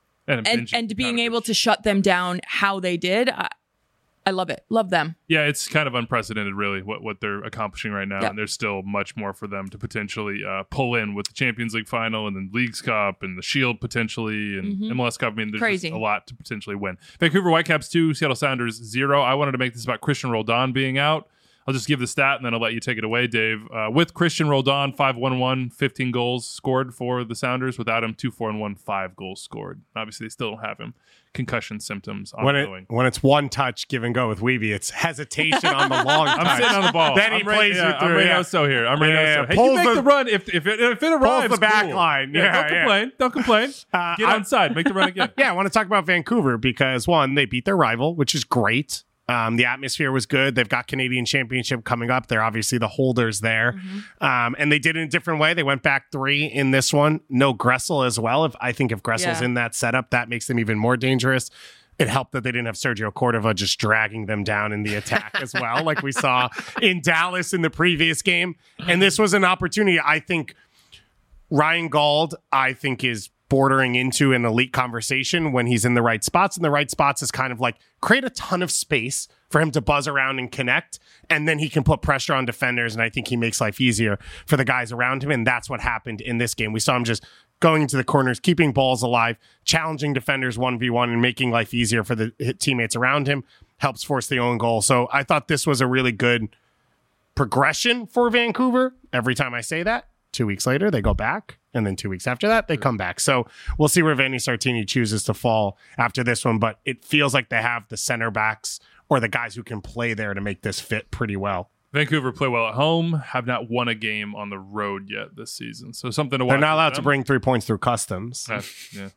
being able to shut them down how they did, I love it. Love them. Yeah, it's kind of unprecedented, really, what they're accomplishing right now. Yep. And there's still much more for them to potentially pull in with the Champions League final and then Leagues Cup and the Shield potentially and MLS Cup. I mean, there's Crazy. just a lot to potentially win. Vancouver Whitecaps 2, Seattle Sounders 0. I wanted to make this about Christian Roldan being out. I'll just give the stat and then I'll let you take it away, Dave. With Christian Roldan, 5-1-1, 15 goals scored for the Sounders. Without him, 2-4-1, 5 goals scored. Obviously, they still don't have him. Concussion symptoms ongoing. When it's one touch, give and go with Weeby, it's hesitation on the long touch. I'm sitting on the ball. Then he I'm plays you through. I'm Reynoso yeah. here. I'm Reynoso. Yeah, Hey, pulls you make the- the run if it arrives. the back cool. line. Yeah, don't yeah. complain. Don't complain. Get I- onside. Make the run again. Yeah, I want to talk about Vancouver because, one, they beat their rival, which is great. The atmosphere was good. They've got Canadian Championship coming up. They're obviously the holders there. And they did it in a different way. They went back 3 in this one. No Gressel as well. I think if Gressel's in that setup, that makes them even more dangerous. It helped that they didn't have Sergio Cordova just dragging them down in the attack as well, like we saw in Dallas in the previous game. And this was an opportunity. I think Ryan Gauld, is bordering into an elite conversation when he's in the right spots. And the right spots is kind of like create a ton of space for him to buzz around and connect. And then he can put pressure on defenders. And I think he makes life easier for the guys around him. And that's what happened in this game. We saw him just going into the corners, keeping balls alive, challenging defenders 1v1 and making life easier for the teammates around him. Helps force the own goal. So I thought this was a really good progression for Vancouver. Every time I say that, 2 weeks later, they go back. And then 2 weeks after that, they come back. So we'll see where Vanni Sartini chooses to fall after this one. But it feels like they have the center backs or the guys who can play there to make this fit pretty well. Vancouver play well at home, have not won a game on the road yet this season. So something to watch. They're not allowed to bring 3 points through customs. Yeah.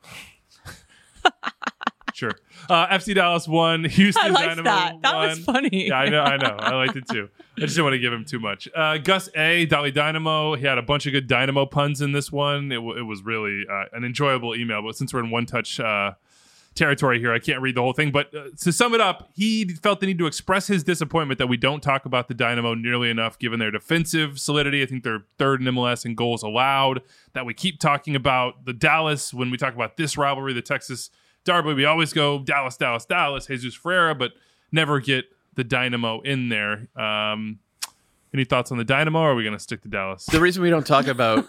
Sure. FC Dallas won. Houston Dynamo that. That won. was funny. Yeah, I know. I liked it too. I just didn't want to give him too much. Gus A, Dolly Dynamo. He had a bunch of good Dynamo puns in this one. It was really an enjoyable email. But since we're in one-touch territory here, I can't read the whole thing. But to sum it up, he felt the need to express his disappointment that we don't talk about the Dynamo nearly enough, given their defensive solidity. I think they're third in MLS in goals allowed. That we keep talking about the Dallas when we talk about this rivalry, the Texas Derby. We always go Dallas, Dallas, Dallas, Jesus Ferreira, but never get the Dynamo in there. Any thoughts on the Dynamo, or are we going to stick to Dallas? The reason we don't talk about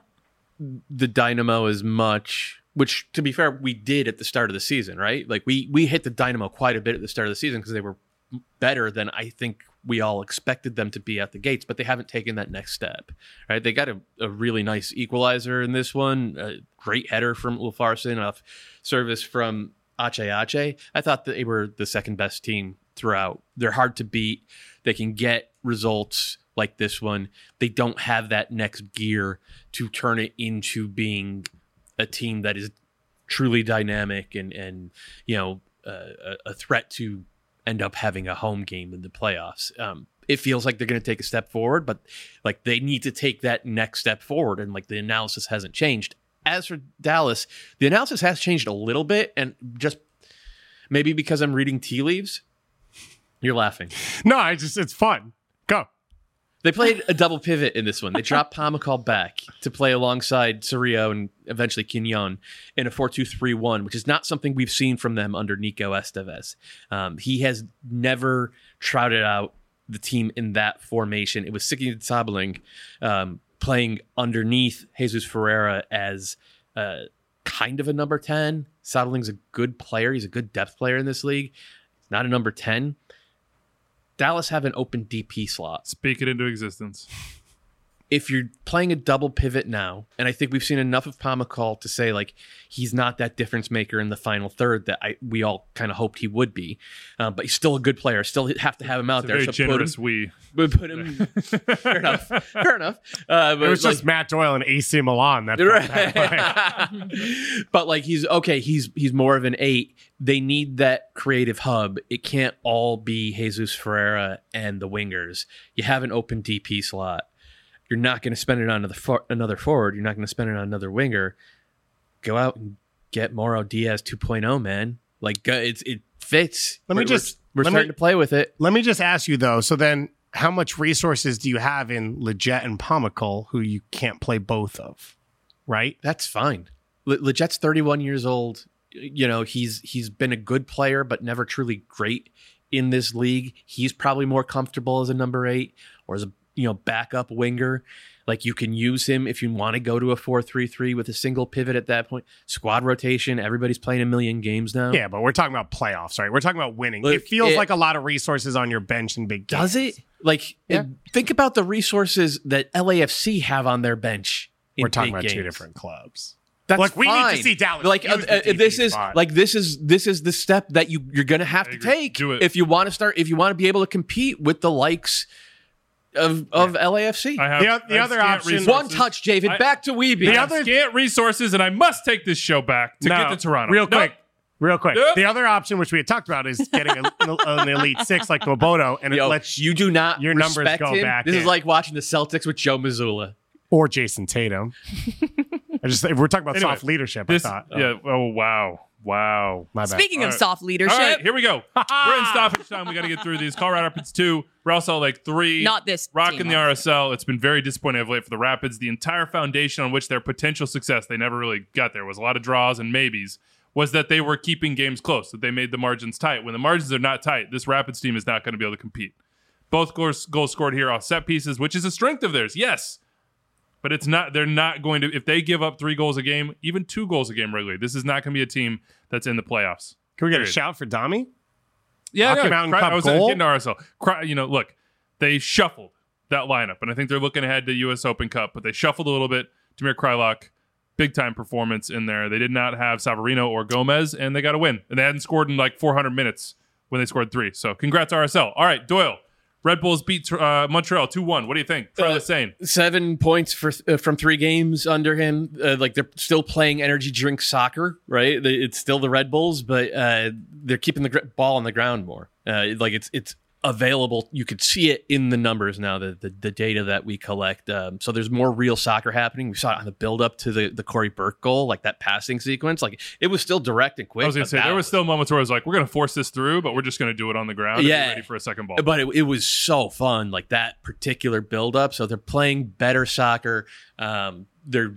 the Dynamo as much, which, to be fair, we did at the start of the season, right? Like, we hit the Dynamo quite a bit at the start of the season because they were better than I think we all expected them to be at the gates, but they haven't taken that next step, right? They got a really nice equalizer in this one, a great header from Ulfarsson off service from Ache. I thought that they were the second best team throughout. They're hard to beat. They can get results like this one. They don't have that next gear to turn it into being a team that is truly dynamic and a threat to end up having a home game in the playoffs. It feels like they're going to take a step forward, but like they need to take that next step forward, and like the analysis hasn't changed. As for Dallas, the analysis has changed a little bit, and just maybe because I'm reading tea leaves. You're laughing. No, it's fun. Go. They played a double pivot in this one. They dropped Pamukal back to play alongside Cerrillo and eventually Quignon in a 4-2-3-1, which is not something we've seen from them under Nico Estevez. He has never trotted out the team in that formation. It was Siki Sabeling playing underneath Jesus Ferreira as kind of a number 10. Sabeling's a good player. He's a good depth player in this league. He's not a number 10. Dallas have an open DP slot. Speak it into existence. If you're playing a double pivot now, and I think we've seen enough of Pamukal to say like he's not that difference maker in the final third that we all kind of hoped he would be, but he's still a good player. Still have to have him out there. Very generous. Put him. Fair enough. But it was just Matt Doyle and AC Milan. That but like he's okay. He's more of an 8. They need that creative hub. It can't all be Jesus Ferreira and the wingers. You have an open DP slot. You're not going to spend it on another forward. You're not going to spend it on another winger. Go out and get Mauro Diaz 2.0, man. Like it fits. We're starting to play with it. Let me just ask you though. So then, how much resources do you have in Leggett and Pamukal, who you can't play both of? Right. That's fine. Leggett's 31 years old. You know, he's been a good player, but never truly great in this league. He's probably more comfortable as a number 8 or as a backup winger. Like you can use him if you want to go to a 4-3-3 with a single pivot at that point. Squad rotation. Everybody's playing a million games now. Yeah, but we're talking about playoffs, right? We're talking about winning. It feels like a lot of resources on your bench in big games. Does it? Like, think about the resources that LAFC have on their bench. We're talking about games. 2 different clubs. That's like we fine. need to see Dallas. Like this is the step that you're going to have to take if you want to start. If you want to be able to compete with the likes of LAFC. I have the other option. Resources. One touch, David. Back to Weeby. I have scant resources, and I must take this show back to get to Toronto. Real quick. Real quick. Yep. The other option, which we had talked about, is getting an Elite Six like Moboto, and it lets you do not your numbers respect go him. back This in. is like watching the Celtics with Joe Mazzulla. or Jason Tatum. We're talking about Anyway, soft leadership, This, I thought. yeah. Oh, wow. My bad. Speaking of All right. soft leadership, All right, here we go. We're in stoppage time. We got to get through these. Colorado Rapids 2, Real Salt Lake 3. Not this Rocking team, the RSL. It's been very disappointing of late for the Rapids. The entire foundation on which their potential success, they never really got there, was a lot of draws and maybes, was that they were keeping games close, that they made the margins tight. When the margins are not tight, this Rapids team is not going to be able to compete. Both goals scored here off set pieces, which is a strength of theirs, yes. But it's not. They're not going to. If they give up 3 goals a game, even 2 goals a game regularly, this is not going to be a team that's in the playoffs. Can we get a Period. shout for Dami? Yeah, Rocky Mountain Cup I was goal? getting RSL. Look, they shuffled that lineup, and I think they're looking ahead to U.S. Open Cup, but they shuffled a little bit. Damir Kreilach, big time performance in there. They did not have Savarino or Gomez, and they got a win. And they hadn't scored in like 400 minutes when they scored 3. So congrats, RSL. All right, Doyle. Red Bulls beat Montreal 2-1. What do you think? Try the same. 7 points from 3 games under him. Like they're still playing energy drink soccer, right? It's still the Red Bulls, but they're keeping the ball on the ground more. Like it's available. You could see it in the numbers now, the data that we collect. So there's more real soccer happening. We saw it on the build up to the Corey Burke goal, like that passing sequence. Like it was still direct and quick. I was going to say, there was still moments where I was like, we're going to force this through, but we're just going to do it on the ground and be ready for a second ball. But it was so fun, like that particular build up. So they're playing better soccer. They're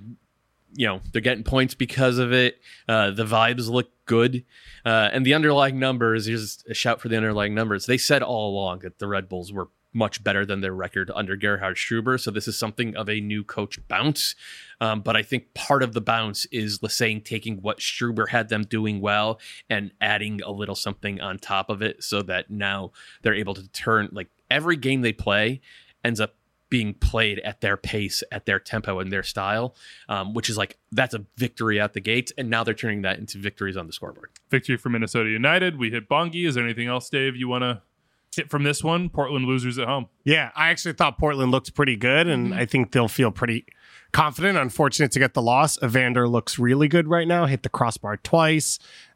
getting points because of it. The vibes look good. And the underlying numbers, here's a shout for the underlying numbers. They said all along that the Red Bulls were much better than their record under Gerhard Struber. So this is something of a new coach bounce. But I think part of the bounce is Lesane taking what Struber had them doing well and adding a little something on top of it so that now they're able to turn, like every game they play ends up being played at their pace, at their tempo, and their style, which is like, that's a victory out the gates. And now they're turning that into victories on the scoreboard. Victory for Minnesota United. We hit Bongi. Is there anything else, Dave, you want to hit from this one? Portland losers at home. Yeah, I actually thought Portland looked pretty good, and I think they'll feel pretty confident. Unfortunate to get the loss. Evander looks really good right now. Hit the crossbar twice.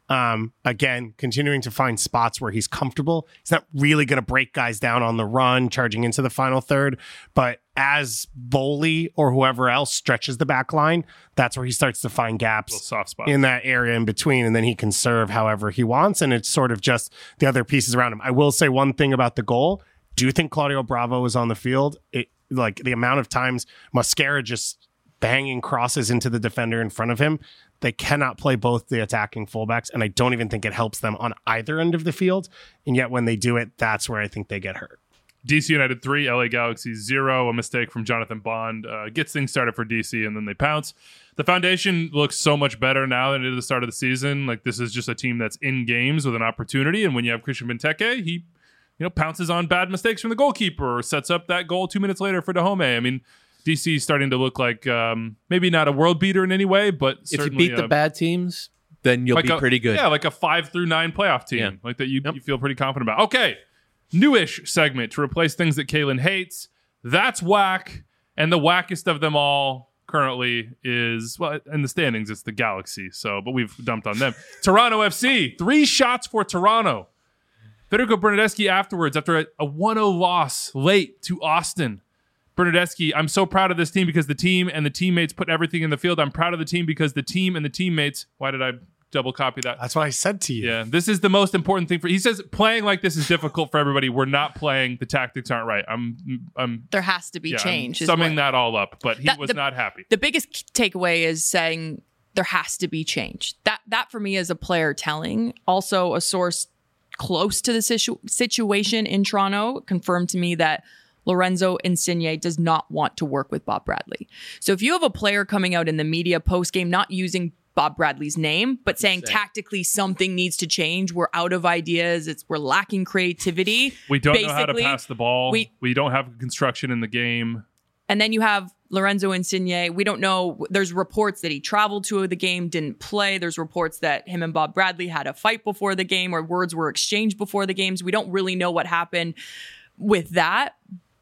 Again, continuing to find spots where he's comfortable. He's not really going to break guys down on the run, charging into the final third. But as Boley or whoever else stretches the back line, that's where he starts to find gaps Soft spots. in that area in between. And then he can serve however he wants. And it's sort of just the other pieces around him. I will say one thing about the goal. Do you think Claudio Bravo is on the field? Like the amount of times Mosquera just banging crosses into the defender in front of him. They cannot play both the attacking fullbacks, and I don't even think it helps them on either end of the field. And yet when they do it, that's where I think they get hurt. DC United 3, LA Galaxy 0. A mistake from Jonathan Bond gets things started for DC, and then they pounce. The foundation looks so much better now than it did at the start of the season. Like, this is just a team that's in games with an opportunity, and when you have Christian Benteke, he pounces on bad mistakes from the goalkeeper or sets up that goal 2 minutes later for Dahomey. I mean, DC is starting to look like maybe not a world beater in any way, but If you certainly beat the bad teams, then you'll be pretty good. Yeah, like a 5 through 9 playoff team, like that you feel pretty confident about. Okay, newish segment to replace things that Kalen hates. That's whack, and the wackest of them all currently is, well, in the standings, it's the Galaxy. So, but we've dumped on them. Toronto FC, 3 shots for Toronto. Federico Bernardeschi afterwards, after a 1-0 loss late to Austin. Bernardeschi, I'm so proud of this team because the team and the teammates put everything in the field. I'm proud of the team because the team and the teammates. Why did I double copy that? That's what I said to you. Yeah, this is the most important thing for. He says playing like this is difficult for everybody. We're not playing. The tactics aren't right. there has to be change. I'm summing that all up, but he was not happy. The biggest takeaway is saying there has to be change. That for me is a player telling. Also, a source close to the situation in Toronto confirmed to me that Lorenzo Insigne does not want to work with Bob Bradley. So if you have a player coming out in the media post-game not using Bob Bradley's name, but saying tactically something needs to change, we're out of ideas, we're lacking creativity. We don't know how to pass the ball. We don't have construction in the game. And then you have Lorenzo Insigne. We don't know. There's reports that he traveled to the game, didn't play. There's reports that him and Bob Bradley had a fight before the game or words were exchanged before the games. We don't really know what happened with that.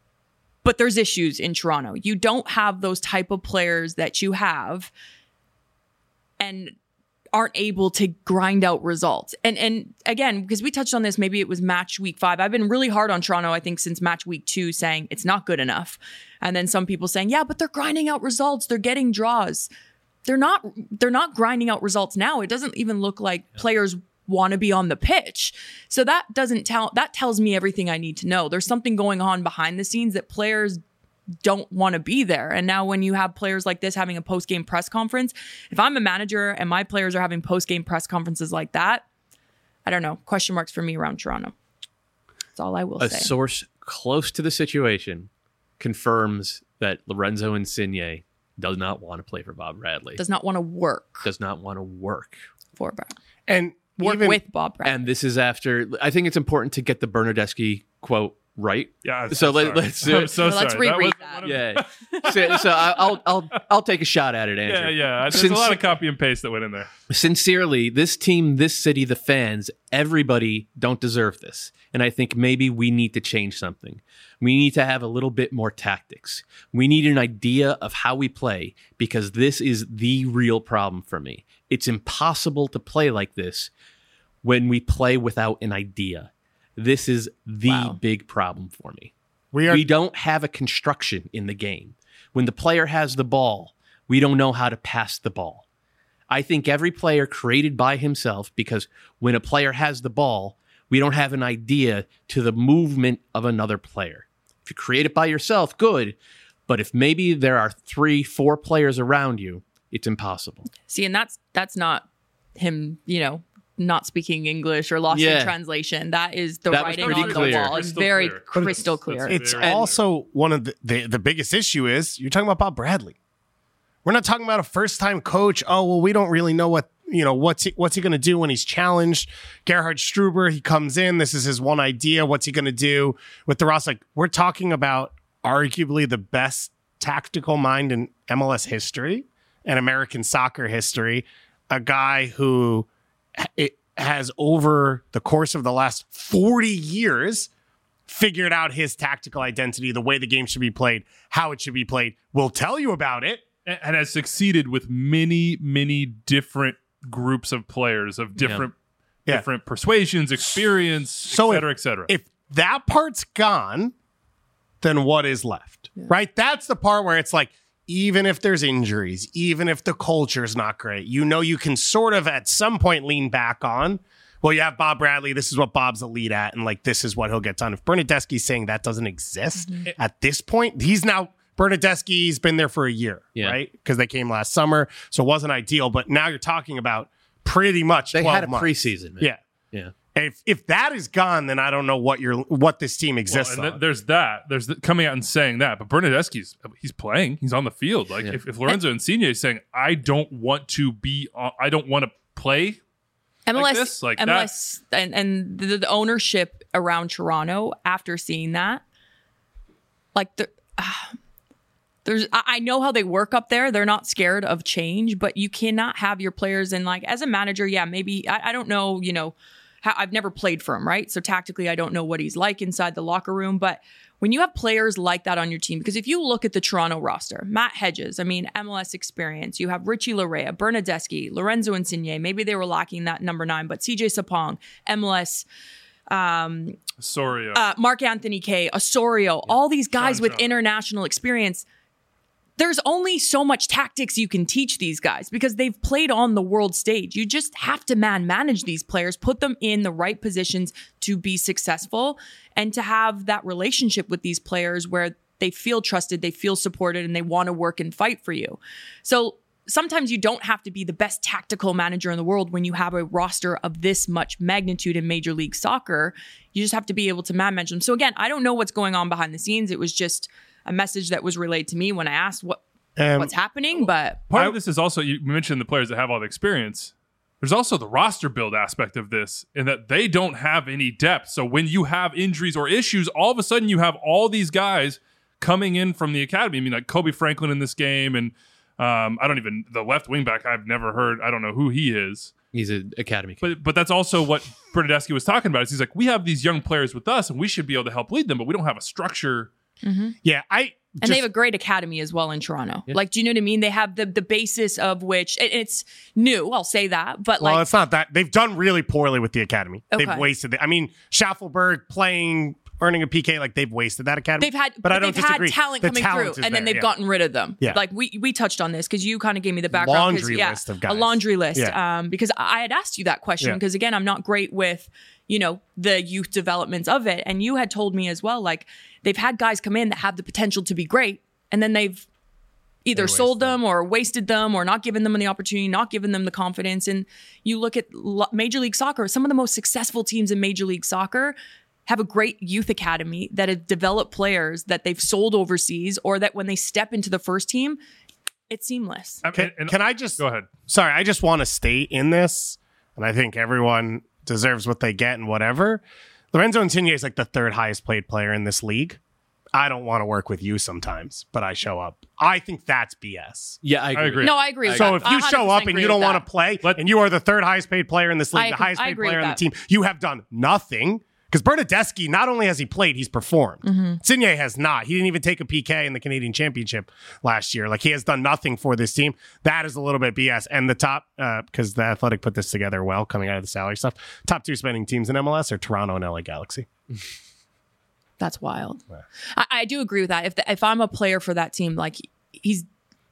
But there's issues in Toronto. You don't have those type of players that you have. And aren't able to grind out results. And again, because we touched on this, maybe it was match week 5. I've been really hard on Toronto, I think, since match week 2, saying it's not good enough. And then some people saying, yeah, but they're grinding out results. They're getting draws. They're not grinding out results now. It doesn't even look like players want to be on the pitch. So that tells me everything I need to know. There's something going on behind the scenes that players don't want to be there. And now when you have players like this having a post-game press conference, if I'm a manager and my players are having post-game press conferences like that, I don't know, question marks for me around Toronto. That's all I will say. A source close to the situation confirms that Lorenzo Insigne does not want to play for Bob Bradley. Does not want to work. Does not want to work. For Bob. And Work even, with Bob Bradley. And this is after, I think it's important to get the Bernardeschi quote right. Yeah. So let's do I'm it. so Well, let's sorry. reread That that. Yeah. So I'll take a shot at it, Andrew. Yeah. There's a lot of copy and paste that went in there. Sincerely, this team, this city, the fans, everybody don't deserve this. And I think maybe we need to change something. We need to have a little bit more tactics. We need an idea of how we play, because this is the real problem for me. It's impossible to play like this when we play without an idea. This is the big problem for me. We don't have a construction in the game. When the player has the ball, we don't know how to pass the ball. I think every player created by himself, because when a player has the ball, we don't have an idea to the movement of another player. If you create it by yourself, good. But if maybe there are 3-4 players around you, it's impossible. See, and that's not him, not speaking English or lost in translation. That is the That was writing pretty on clear. the wall. It's Crystal very clear. crystal clear. It's Very- also one of the biggest issue is you're talking about Bob Bradley. We're not talking about a first-time coach. Oh, well, we don't really know what's he going to do when he's challenged. Gerhard Struber, he comes in. This is his one idea. What's he going to do with the roster? Like, we're talking about arguably the best tactical mind in MLS history and American soccer history. A guy who it has, over the course of the last 40 years, figured out his tactical identity, the way the game should be played, how it should be played. We'll tell you about it. And has succeeded with many, many different groups of players of different persuasions, experience, et cetera. If that part's gone, then what is left? Right? That's the part where it's like, even if there's injuries, even if the culture's not great, you can sort of at some point lean back on, well, you have Bob Bradley. This is what Bob's elite at. And like, this is what he'll get done. If Bernardeschi's saying that doesn't exist at this point, Bernardeschi's been there for a year, right? Because they came last summer. So it wasn't ideal. But now you're talking about pretty much 12 They had a months. preseason, man. Yeah. If that is gone, then I don't know what this team exists and on. there's that. There's coming out and saying that. But Bernardeschi's, he's playing. He's on the field. Like if Lorenzo Insigne is saying, I don't want to play MLS, like this, like MLS, and the ownership around Toronto after seeing that, like I know how they work up there. They're not scared of change, but you cannot have your players in, like, as a manager. Yeah, maybe I don't know. I've never played for him, right? So tactically, I don't know what he's like inside the locker room. But when you have players like that on your team, because if you look at the Toronto roster, Matt Hedges, MLS experience, you have Richie Larea, Bernardeschi, Lorenzo Insigne. Maybe they were lacking that number 9, but CJ Sapong, MLS, Osorio. Mark Anthony Kaye, Osorio, all these guys with John. international experience. There's only so much tactics you can teach these guys because they've played on the world stage. You just have to manage these players, put them in the right positions to be successful, and to have that relationship with these players where they feel trusted, they feel supported, and they want to work and fight for you. So sometimes you don't have to be the best tactical manager in the world when you have a roster of this much magnitude in Major League Soccer. You just have to be able to manage them. So again, I don't know what's going on behind the scenes. It was just a message that was relayed to me when I asked what's happening. But part of this is also, you mentioned the players that have all the experience. There's also the roster build aspect of this, in that they don't have any depth. So when you have injuries or issues, all of a sudden you have all these guys coming in from the academy. I mean, like Kobe Franklin in this game, and the left wing back, I've never heard. I don't know who he is. He's an academy kid. But that's also what Bernardeschi was talking about. Is he's like, we have these young players with us, and we should be able to help lead them, but we don't have a structure. Yeah, And they have a great academy as well in Toronto. Yeah. Like, do you know what I mean? They have the basis of which it's new. I'll say that, but Well, like, it's not that. They've done really poorly with the academy. Okay. They've wasted it. I mean, Schaffelberg earning a PK, like they've wasted that academy. but I don't they've had disagree. talent The coming talent through, is and then there, they've yeah. gotten rid of them. Yeah. Like we touched on this because you kind of gave me the background. Laundry list of guys. A laundry list. Yeah. Because I had asked you that question Yeah. because again, I'm not great with the youth developments of it, and you had told me as well, like they've had guys come in that have the potential to be great, and then they've either sold them or wasted them or not given them the opportunity, not given them the confidence. And you look at Major League Soccer, some of the most successful teams in Major League Soccer have a great youth academy that have developed players that they've sold overseas, or that when they step into the first team, it's seamless. Can I just go ahead? Sorry, I just want to state in this, and I think everyone deserves what they get and whatever. Lorenzo Insigne is like the third highest paid player in this league. I don't want to work with you sometimes, but I show up. I think that's BS. Yeah, I agree. No, I agree with So that. if you 100% show up and agree you don't with want that. to play, and you are the third highest paid player in this league, the highest I paid agree player with on the that. team, you have done nothing. Because Bernadeschi, not only has he played, he's performed. Mm-hmm. Insigne has not. He didn't even take a PK in the Canadian Championship last year. Like, he has done nothing for this team. That is a little bit BS. And the top, because the Athletic put this together well, coming out of the salary stuff, top two spending teams in MLS are Toronto and LA Galaxy. That's wild. I do agree with that. If I'm a player for that team, like he's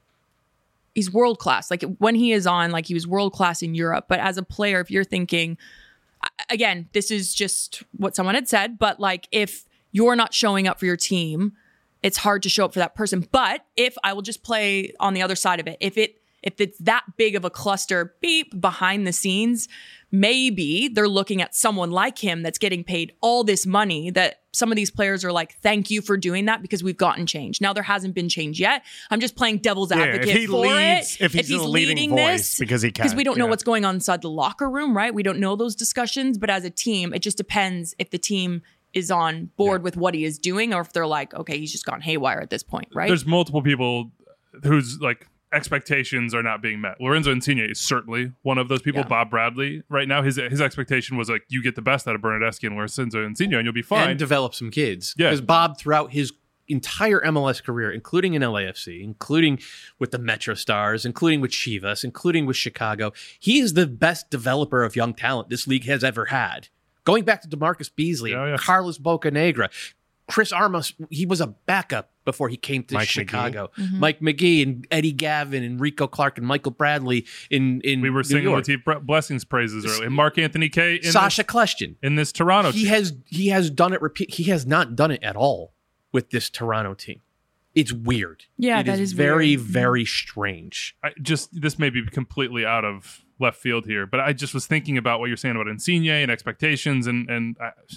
world class. Like when he is on, like he was world class in Europe. But as a player, if you're thinking, again, this is just what someone had said, but like if you're not showing up for your team, it's hard to show up for that person. But if I will just play on the other side of it, if it's that big of a cluster beep behind the scenes, maybe they're looking at someone like him that's getting paid all this money, that some of these players are like, thank you for doing that because we've gotten change. Now there hasn't been change yet. I'm just playing devil's advocate if he for leads, it. if he's a leading leading voice, this, because he can. because we don't know yeah. what's going on inside the locker room, right? We don't know those discussions, but as a team, it just depends if the team is on board with what he is doing, or if they're like, okay, he's just gone haywire at this point, right? There's multiple people whose like expectations are not being met. Lorenzo Insigne is certainly one of those people. Yeah. Bob Bradley, right now, his expectation was like, you get the best out of Bernadeschi and Lorenzo Insigne, and you'll be fine. And develop some kids. Yeah. Because Bob, throughout his entire MLS career, including in LAFC, including with the Metro Stars, including with Chivas, including with Chicago, he is the best developer of young talent this league has ever had. Going back to DeMarcus Beasley, Yeah, yeah. Carlos Bocanegra, Chris Armas, he was a backup before he came to Mike Chicago. Mm-hmm. Mike McGee and Eddie Gavin and Rico Clark and Michael Bradley in we were New singing York. Latif Blessing's praises earlier. And Mark Anthony K in Sasha Kleshtin. this Toronto He team. has done it he has not done it at all with this Toronto team. It's weird. Yeah, it that is very, weird. very strange. This may be completely out of left field here, but I just was thinking about what you're saying about Insigne and expectations, and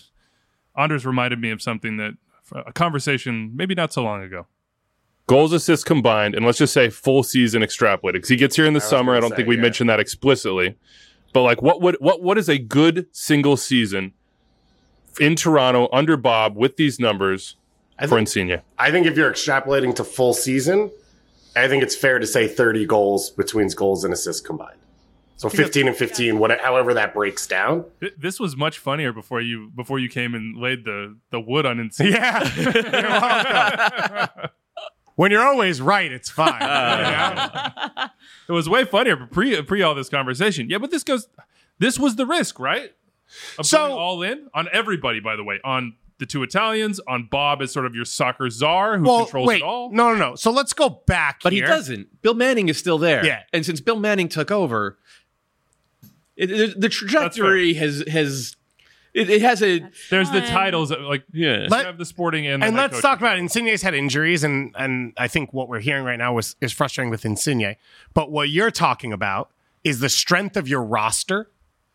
Anders reminded me of something that a conversation maybe not so long ago. Goals, assists combined, and let's just say full season extrapolated. Because he gets here in the summer. I don't think we mentioned that explicitly. But like, what is a good single season in Toronto under Bob with these numbers for Insigne? I think if you're extrapolating to full season, I think it's fair to say 30 goals between goals and assists combined. So 15 and 15, however that breaks down. This was much funnier before you came and laid the wood on Insigne. Yeah. You're welcome. When you're always right, it's fine. It was way funnier pre all this conversation. Yeah, but this was the risk, right? Of going all in on everybody, by the way, on the two Italians, on Bob as sort of your soccer czar who controls it all. No. So let's go back But here. he doesn't. Bill Manning is still there. Yeah. And since Bill Manning took over, the trajectory has There's the titles like yeah. you have the sporting and And the head let's coach. talk about Insigne's had injuries, and I think what we're hearing right now is frustrating with Insigne. But what you're talking about is the strength of your roster,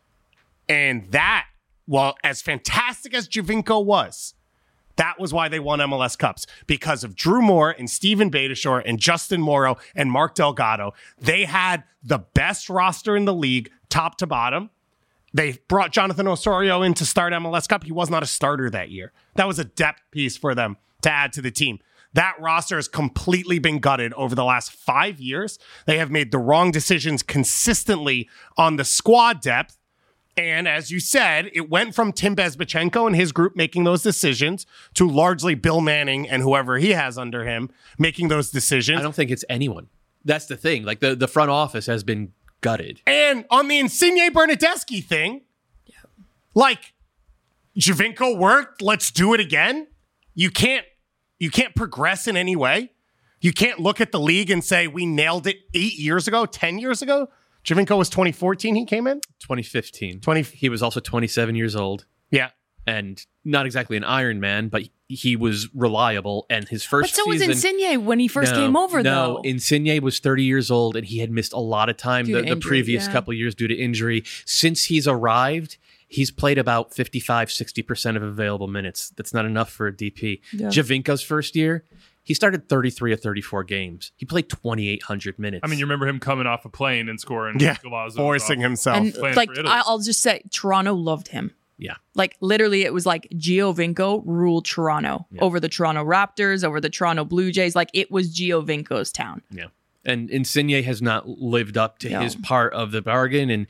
and that, well, as fantastic as Giovinco was, that was why they won MLS Cups, because of Drew Moore and Steven Beitashour and Justin Morrow and Mark Delgado. They had the best roster in the league, top to bottom. They brought Jonathan Osorio in to start MLS Cup. He was not a starter that year. That was a depth piece for them to add to the team. That roster has completely been gutted over the last 5 years. They have made the wrong decisions consistently on the squad depth. And as you said, it went from Tim Bezbatchenko and his group making those decisions to largely Bill Manning and whoever he has under him making those decisions. I don't think it's anyone. That's the thing. Like the front office has been gutted. And on the Insigne Bernadeschi thing, like Giovinco worked, let's do it again. You can't progress in any way. You can't look at the league and say we nailed it 8 years ago, 10 years ago. Giovinco was 2014 he came in? 2015. He was also 27 years old. Yeah. And not exactly an Iron Man, but he was reliable. And his first season... But so was Insigne when he first came over, though. No, Insigne was 30 years old, and he had missed a lot of time the previous couple years due to injury. Since he's arrived, he's played about 55, 60% of available minutes. That's not enough for a DP. Yeah. Giovinco's first year... He started 33 or 34 games. He played 2,800 minutes. I mean, you remember him coming off a plane and scoring. Forcing himself. And like, I'll just say, Toronto loved him. Yeah. Like, literally, it was like Giovinco ruled Toronto over the Toronto Raptors, over the Toronto Blue Jays. Like, it was Giovinco's town. Yeah. And Insigne has not lived up to his part of the bargain. And,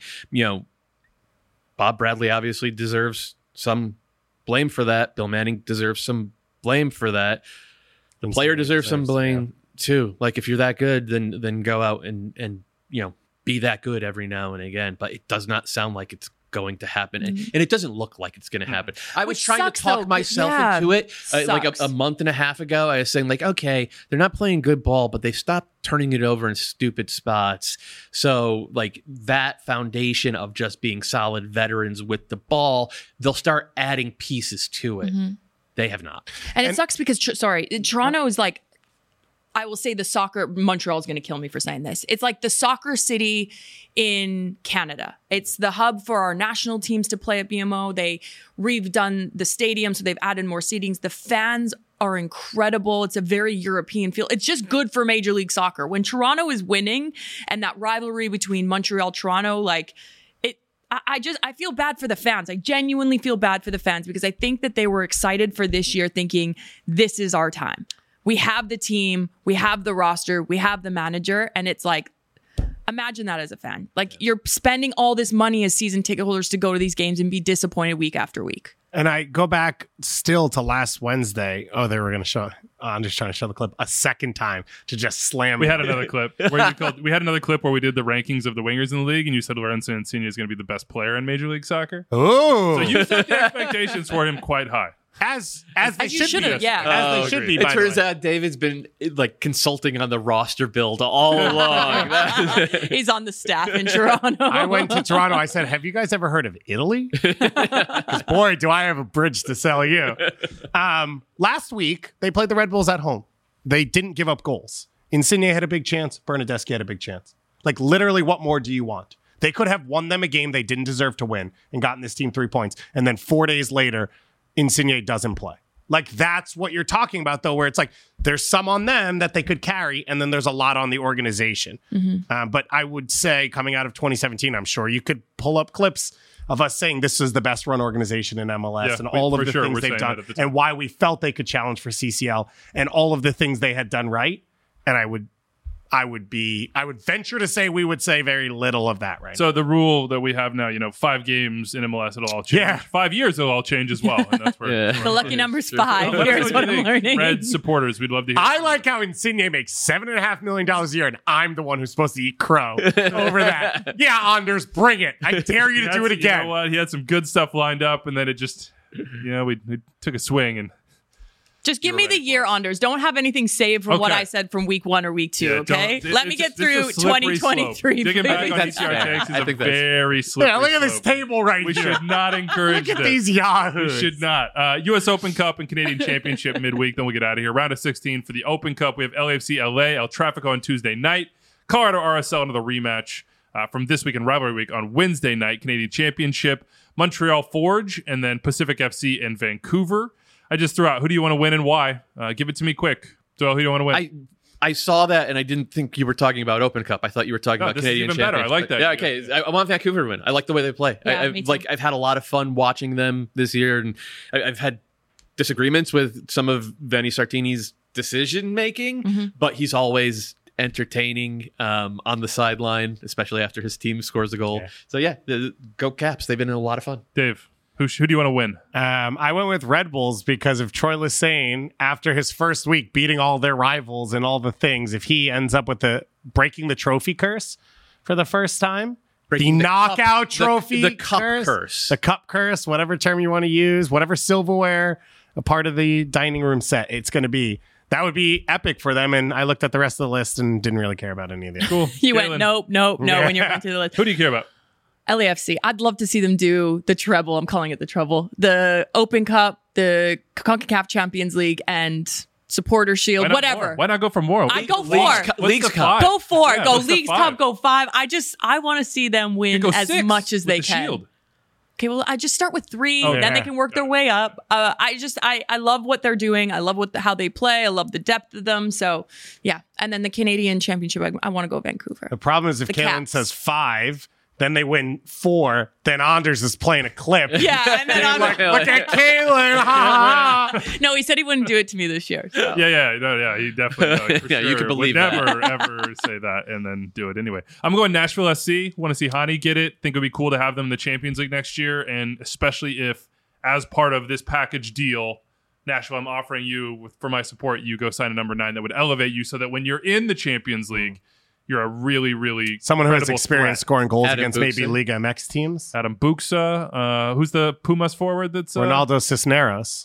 Bob Bradley obviously deserves some blame for that. Bill Manning deserves some blame for that. The player deserves some blame too. Like if you're that good, then go out and be that good every now and again. But it does not sound like it's going to happen, and it doesn't look like it's going to happen. I was trying to talk myself into it like a month and a half ago. I was saying like, okay, they're not playing good ball, but they stopped turning it over in stupid spots. So like that foundation of just being solid veterans with the ball, they'll start adding pieces to it. Mm-hmm. They have not. And it sucks because, Toronto is like, I will say Montreal is going to kill me for saying this. It's like the soccer city in Canada. It's the hub for our national teams to play at BMO. They redone the stadium, so they've added more seatings. The fans are incredible. It's a very European feel. It's just good for Major League Soccer. When Toronto is winning and that rivalry between Montreal, Toronto, like, I feel bad for the fans. I genuinely feel bad for the fans because I think that they were excited for this year thinking this is our time. We have the team, we have the roster, we have the manager. And it's like, imagine that as a fan. Like you're spending all this money as season ticket holders to go to these games and be disappointed week after week. And I go back still to last Wednesday. Oh, they were going to show. I'm just trying to show the clip a second time to just slam. We had another clip. We had another clip where we did the rankings of the wingers in the league, and you said Lorenzo Insigne is going to be the best player in Major League Soccer. Oh, so you set the expectations for him quite high. As they should be. Yeah. As they should be. It turns out David's been like consulting on the roster build all along. He's on the staff in Toronto. I went to Toronto. I said, have you guys ever heard of Italy? Because boy, do I have a bridge to sell you. Last week, they played the Red Bulls at home. They didn't give up goals. Insigne had a big chance. Bernadeschi had a big chance. Like literally, what more do you want? They could have won them a game they didn't deserve to win and gotten this team 3 points. And then 4 days later, Insigne doesn't play. Like that's what you're talking about though, where it's like there's some on them that they could carry and then there's a lot on the organization. Mm-hmm. But I would say coming out of 2017, I'm sure you could pull up clips of us saying this is the best run organization in MLS and all of the things they've done and why we felt they could challenge for CCL and all of the things they had done right. And I would venture to say we would say very little of that right now. So the rule that we have now, 5 games in MLS, it'll all change. Yeah. 5 years, it'll all change as well. And that's where the lucky number's 5. Here's what I'm learning. Red supporters, we'd love to hear. I like how Insigne makes $7.5 million a year, and I'm the one who's supposed to eat crow over that. Yeah, Anders, bring it. I dare you to do it again. You know what? He had some good stuff lined up, and then it just, we took a swing and. Just give me the year, Anders. Don't have anything saved from what I said from week 1 or week 2, okay? Let me get through 2023. Digging back on DCR tanks is a very slippery slope. Look at this table right here. We should not encourage Look at these yahoos. We should not. U.S. Open Cup and Canadian Championship midweek, then we'll get out of here. Round of 16 for the Open Cup. We have LAFC LA, El Tráfico on Tuesday night. Colorado RSL, another rematch from this week in Rivalry Week on Wednesday night. Canadian Championship, Montreal Forge, and then Pacific FC in Vancouver. I just threw out, who do you want to win and why? Give it to me quick. So who do you want to win? I saw that, and I didn't think you were talking about Open Cup. I thought you were talking about Canadian Championship. Better. I like that. Yeah, okay. I want Vancouver to win. I like the way they play. Yeah, I've had a lot of fun watching them this year, and I've had disagreements with some of Vanni Sartini's decision making, but he's always entertaining on the sideline, especially after his team scores a goal. Yeah. So yeah, go Caps. They've been in a lot of fun. Dave, who do you want to win? I went with Red Bulls because of Troy Lesesne after his first week beating all their rivals and all the things. If he ends up with breaking the trophy curse for the first time, Breaking the the knockout cup- trophy, the cup curse. the cup curse, whatever term you want to use, whatever silverware, a part of the dining room set, it's going to be. That would be epic for them. And I looked at the rest of the list and didn't really care about any of the Cool. You Caitlin, went nope when you're going through the list. Who do you care about? LAFC. I'd love to see them do the treble. I'm calling it the treble. The Open Cup, the CONCACAF Champions League, and Supporter Shield, Why not whatever. more? Why not go for more? I'd go Leagues for. Cup. Leagues the Cup. five? Go for. Yeah, Go what's the Leagues five? Cup, go 5. I want to see them win Go as 6 much as with they the can. Shield. Okay, well, I just start with 3, Oh, then yeah. they can work their way up. I love what they're doing. I love how they play. I love the depth of them. So, yeah. And then the Canadian Championship, I want to go Vancouver. The problem is if The Caitlin Caps. says 5, then they win 4, then Anders is playing a clip. Yeah, and then I'm Like, look at Caitlin. Ha, ha. No, he said he wouldn't do it to me this year. So. Yeah, he definitely for Yeah, you sure can believe would that. never ever say that and then do it anyway. I'm going Nashville SC. Want to see Hani get it. Think it would be cool to have them in the Champions League next year, and especially if, as part of this package deal, Nashville, I'm offering you for my support. You go sign a number 9 that would elevate you, so that when you're in the Champions League, you're a really, really Someone who has credible experience threat. scoring goals Adam against maybe Buxton. Liga MX teams. Adam Buxa, who's the Pumas forward? That's Ronaldo Cisneros.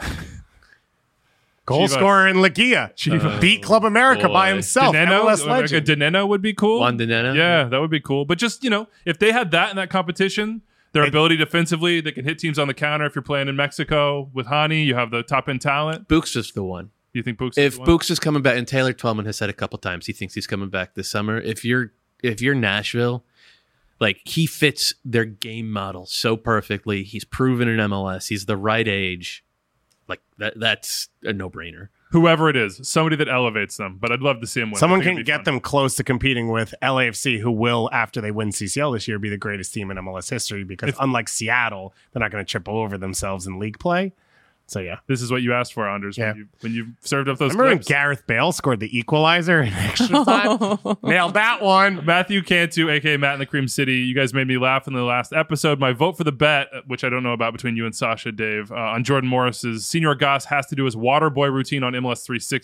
Goal Chivas. scorer in Liga. Beat Club America by boy. himself. Dineno, MLS like a legend. Dineno would be cool. Juan Dineno. Yeah, that would be cool. But just, if they had that in that competition, their ability defensively, they can hit teams on the counter. If you're playing in Mexico with Hani, you have the top end talent. Books is the one. Do you think Books If is the one? Books is coming back, and Taylor Twellman has said a couple times he thinks he's coming back this summer. If you're Nashville, like, he fits their game model so perfectly. He's proven in MLS. He's the right age. Like, that's a no-brainer. Whoever it is, somebody that elevates them. But I'd love to see him win. Someone I think can it'd be get fun. them close to competing with LAFC, who will, after they win CCL this year, be the greatest team in MLS history because unlike Seattle, they're not going to trip over themselves in league play. So, yeah. This is what you asked for, Anders, Yeah. when you served up those Remember when clips. Gareth Bale scored the equalizer in extra time? Nailed that one. Matthew Cantu, aka Matt in the Cream City. You guys made me laugh in the last episode. My vote for the bet, which I don't know about between you and Sasha, Dave, on Jordan Morris's Senor Goss has to do his water boy routine on MLS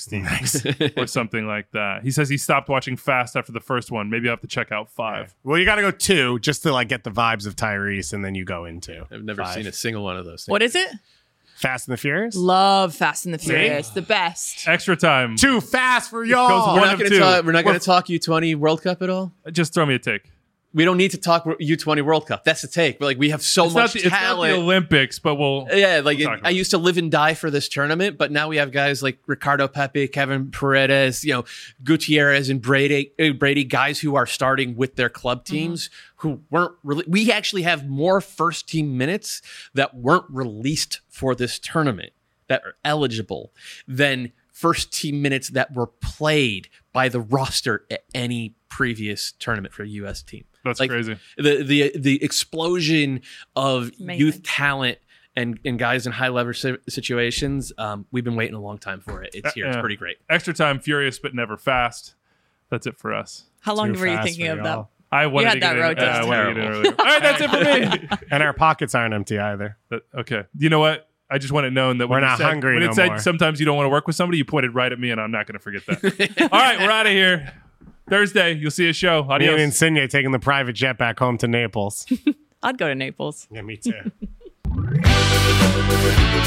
360 or something like that. He says he stopped watching Fast after the first one. Maybe I'll have to check out 5. Well, you got to go 2 just to like get the vibes of Tyrese, and then you go into I've never 5. seen a single one of those things. What is it? Fast and the Furious. Love Fast and the Furious. The best. Extra time. Too fast for Goes y'all. one We're not of going two. to talk U20 World Cup at all. Just throw me a take. We don't need to talk U20 World Cup. That's the take. But, like, we have so much It's not talent. the Olympics, but we'll. Yeah, like We'll talk about I used to live and die for this tournament, but now we have guys like Ricardo Pepe, Kevin Paredes, Gutierrez and Brady, guys who are starting with their club teams who weren't really. We actually have more first team minutes that weren't released for this tournament that are eligible than first team minutes that were played by the roster at any previous tournament for a U.S. team. That's crazy. The explosion of Amazing. youth talent and guys in high level situations. We've been waiting a long time for it. It's here. It's Yeah. pretty great. Extra time, furious but never fast. That's it for us. How long Too were you fast thinking for of y'all. that? I wanted had to that get road in, test. I wanted to get in Terrible. earlier. All right, that's it for me. And our pockets aren't empty either. Okay. You know what? I just want it known that We're when not it said, hungry when it no said more. sometimes you don't want to work with somebody, you pointed right at me, and I'm not going to forget that. All right, we're out of here. Thursday, you'll see a show. Me and Adios. Insigne taking the private jet back home to Naples. I'd go to Naples. Yeah, me too.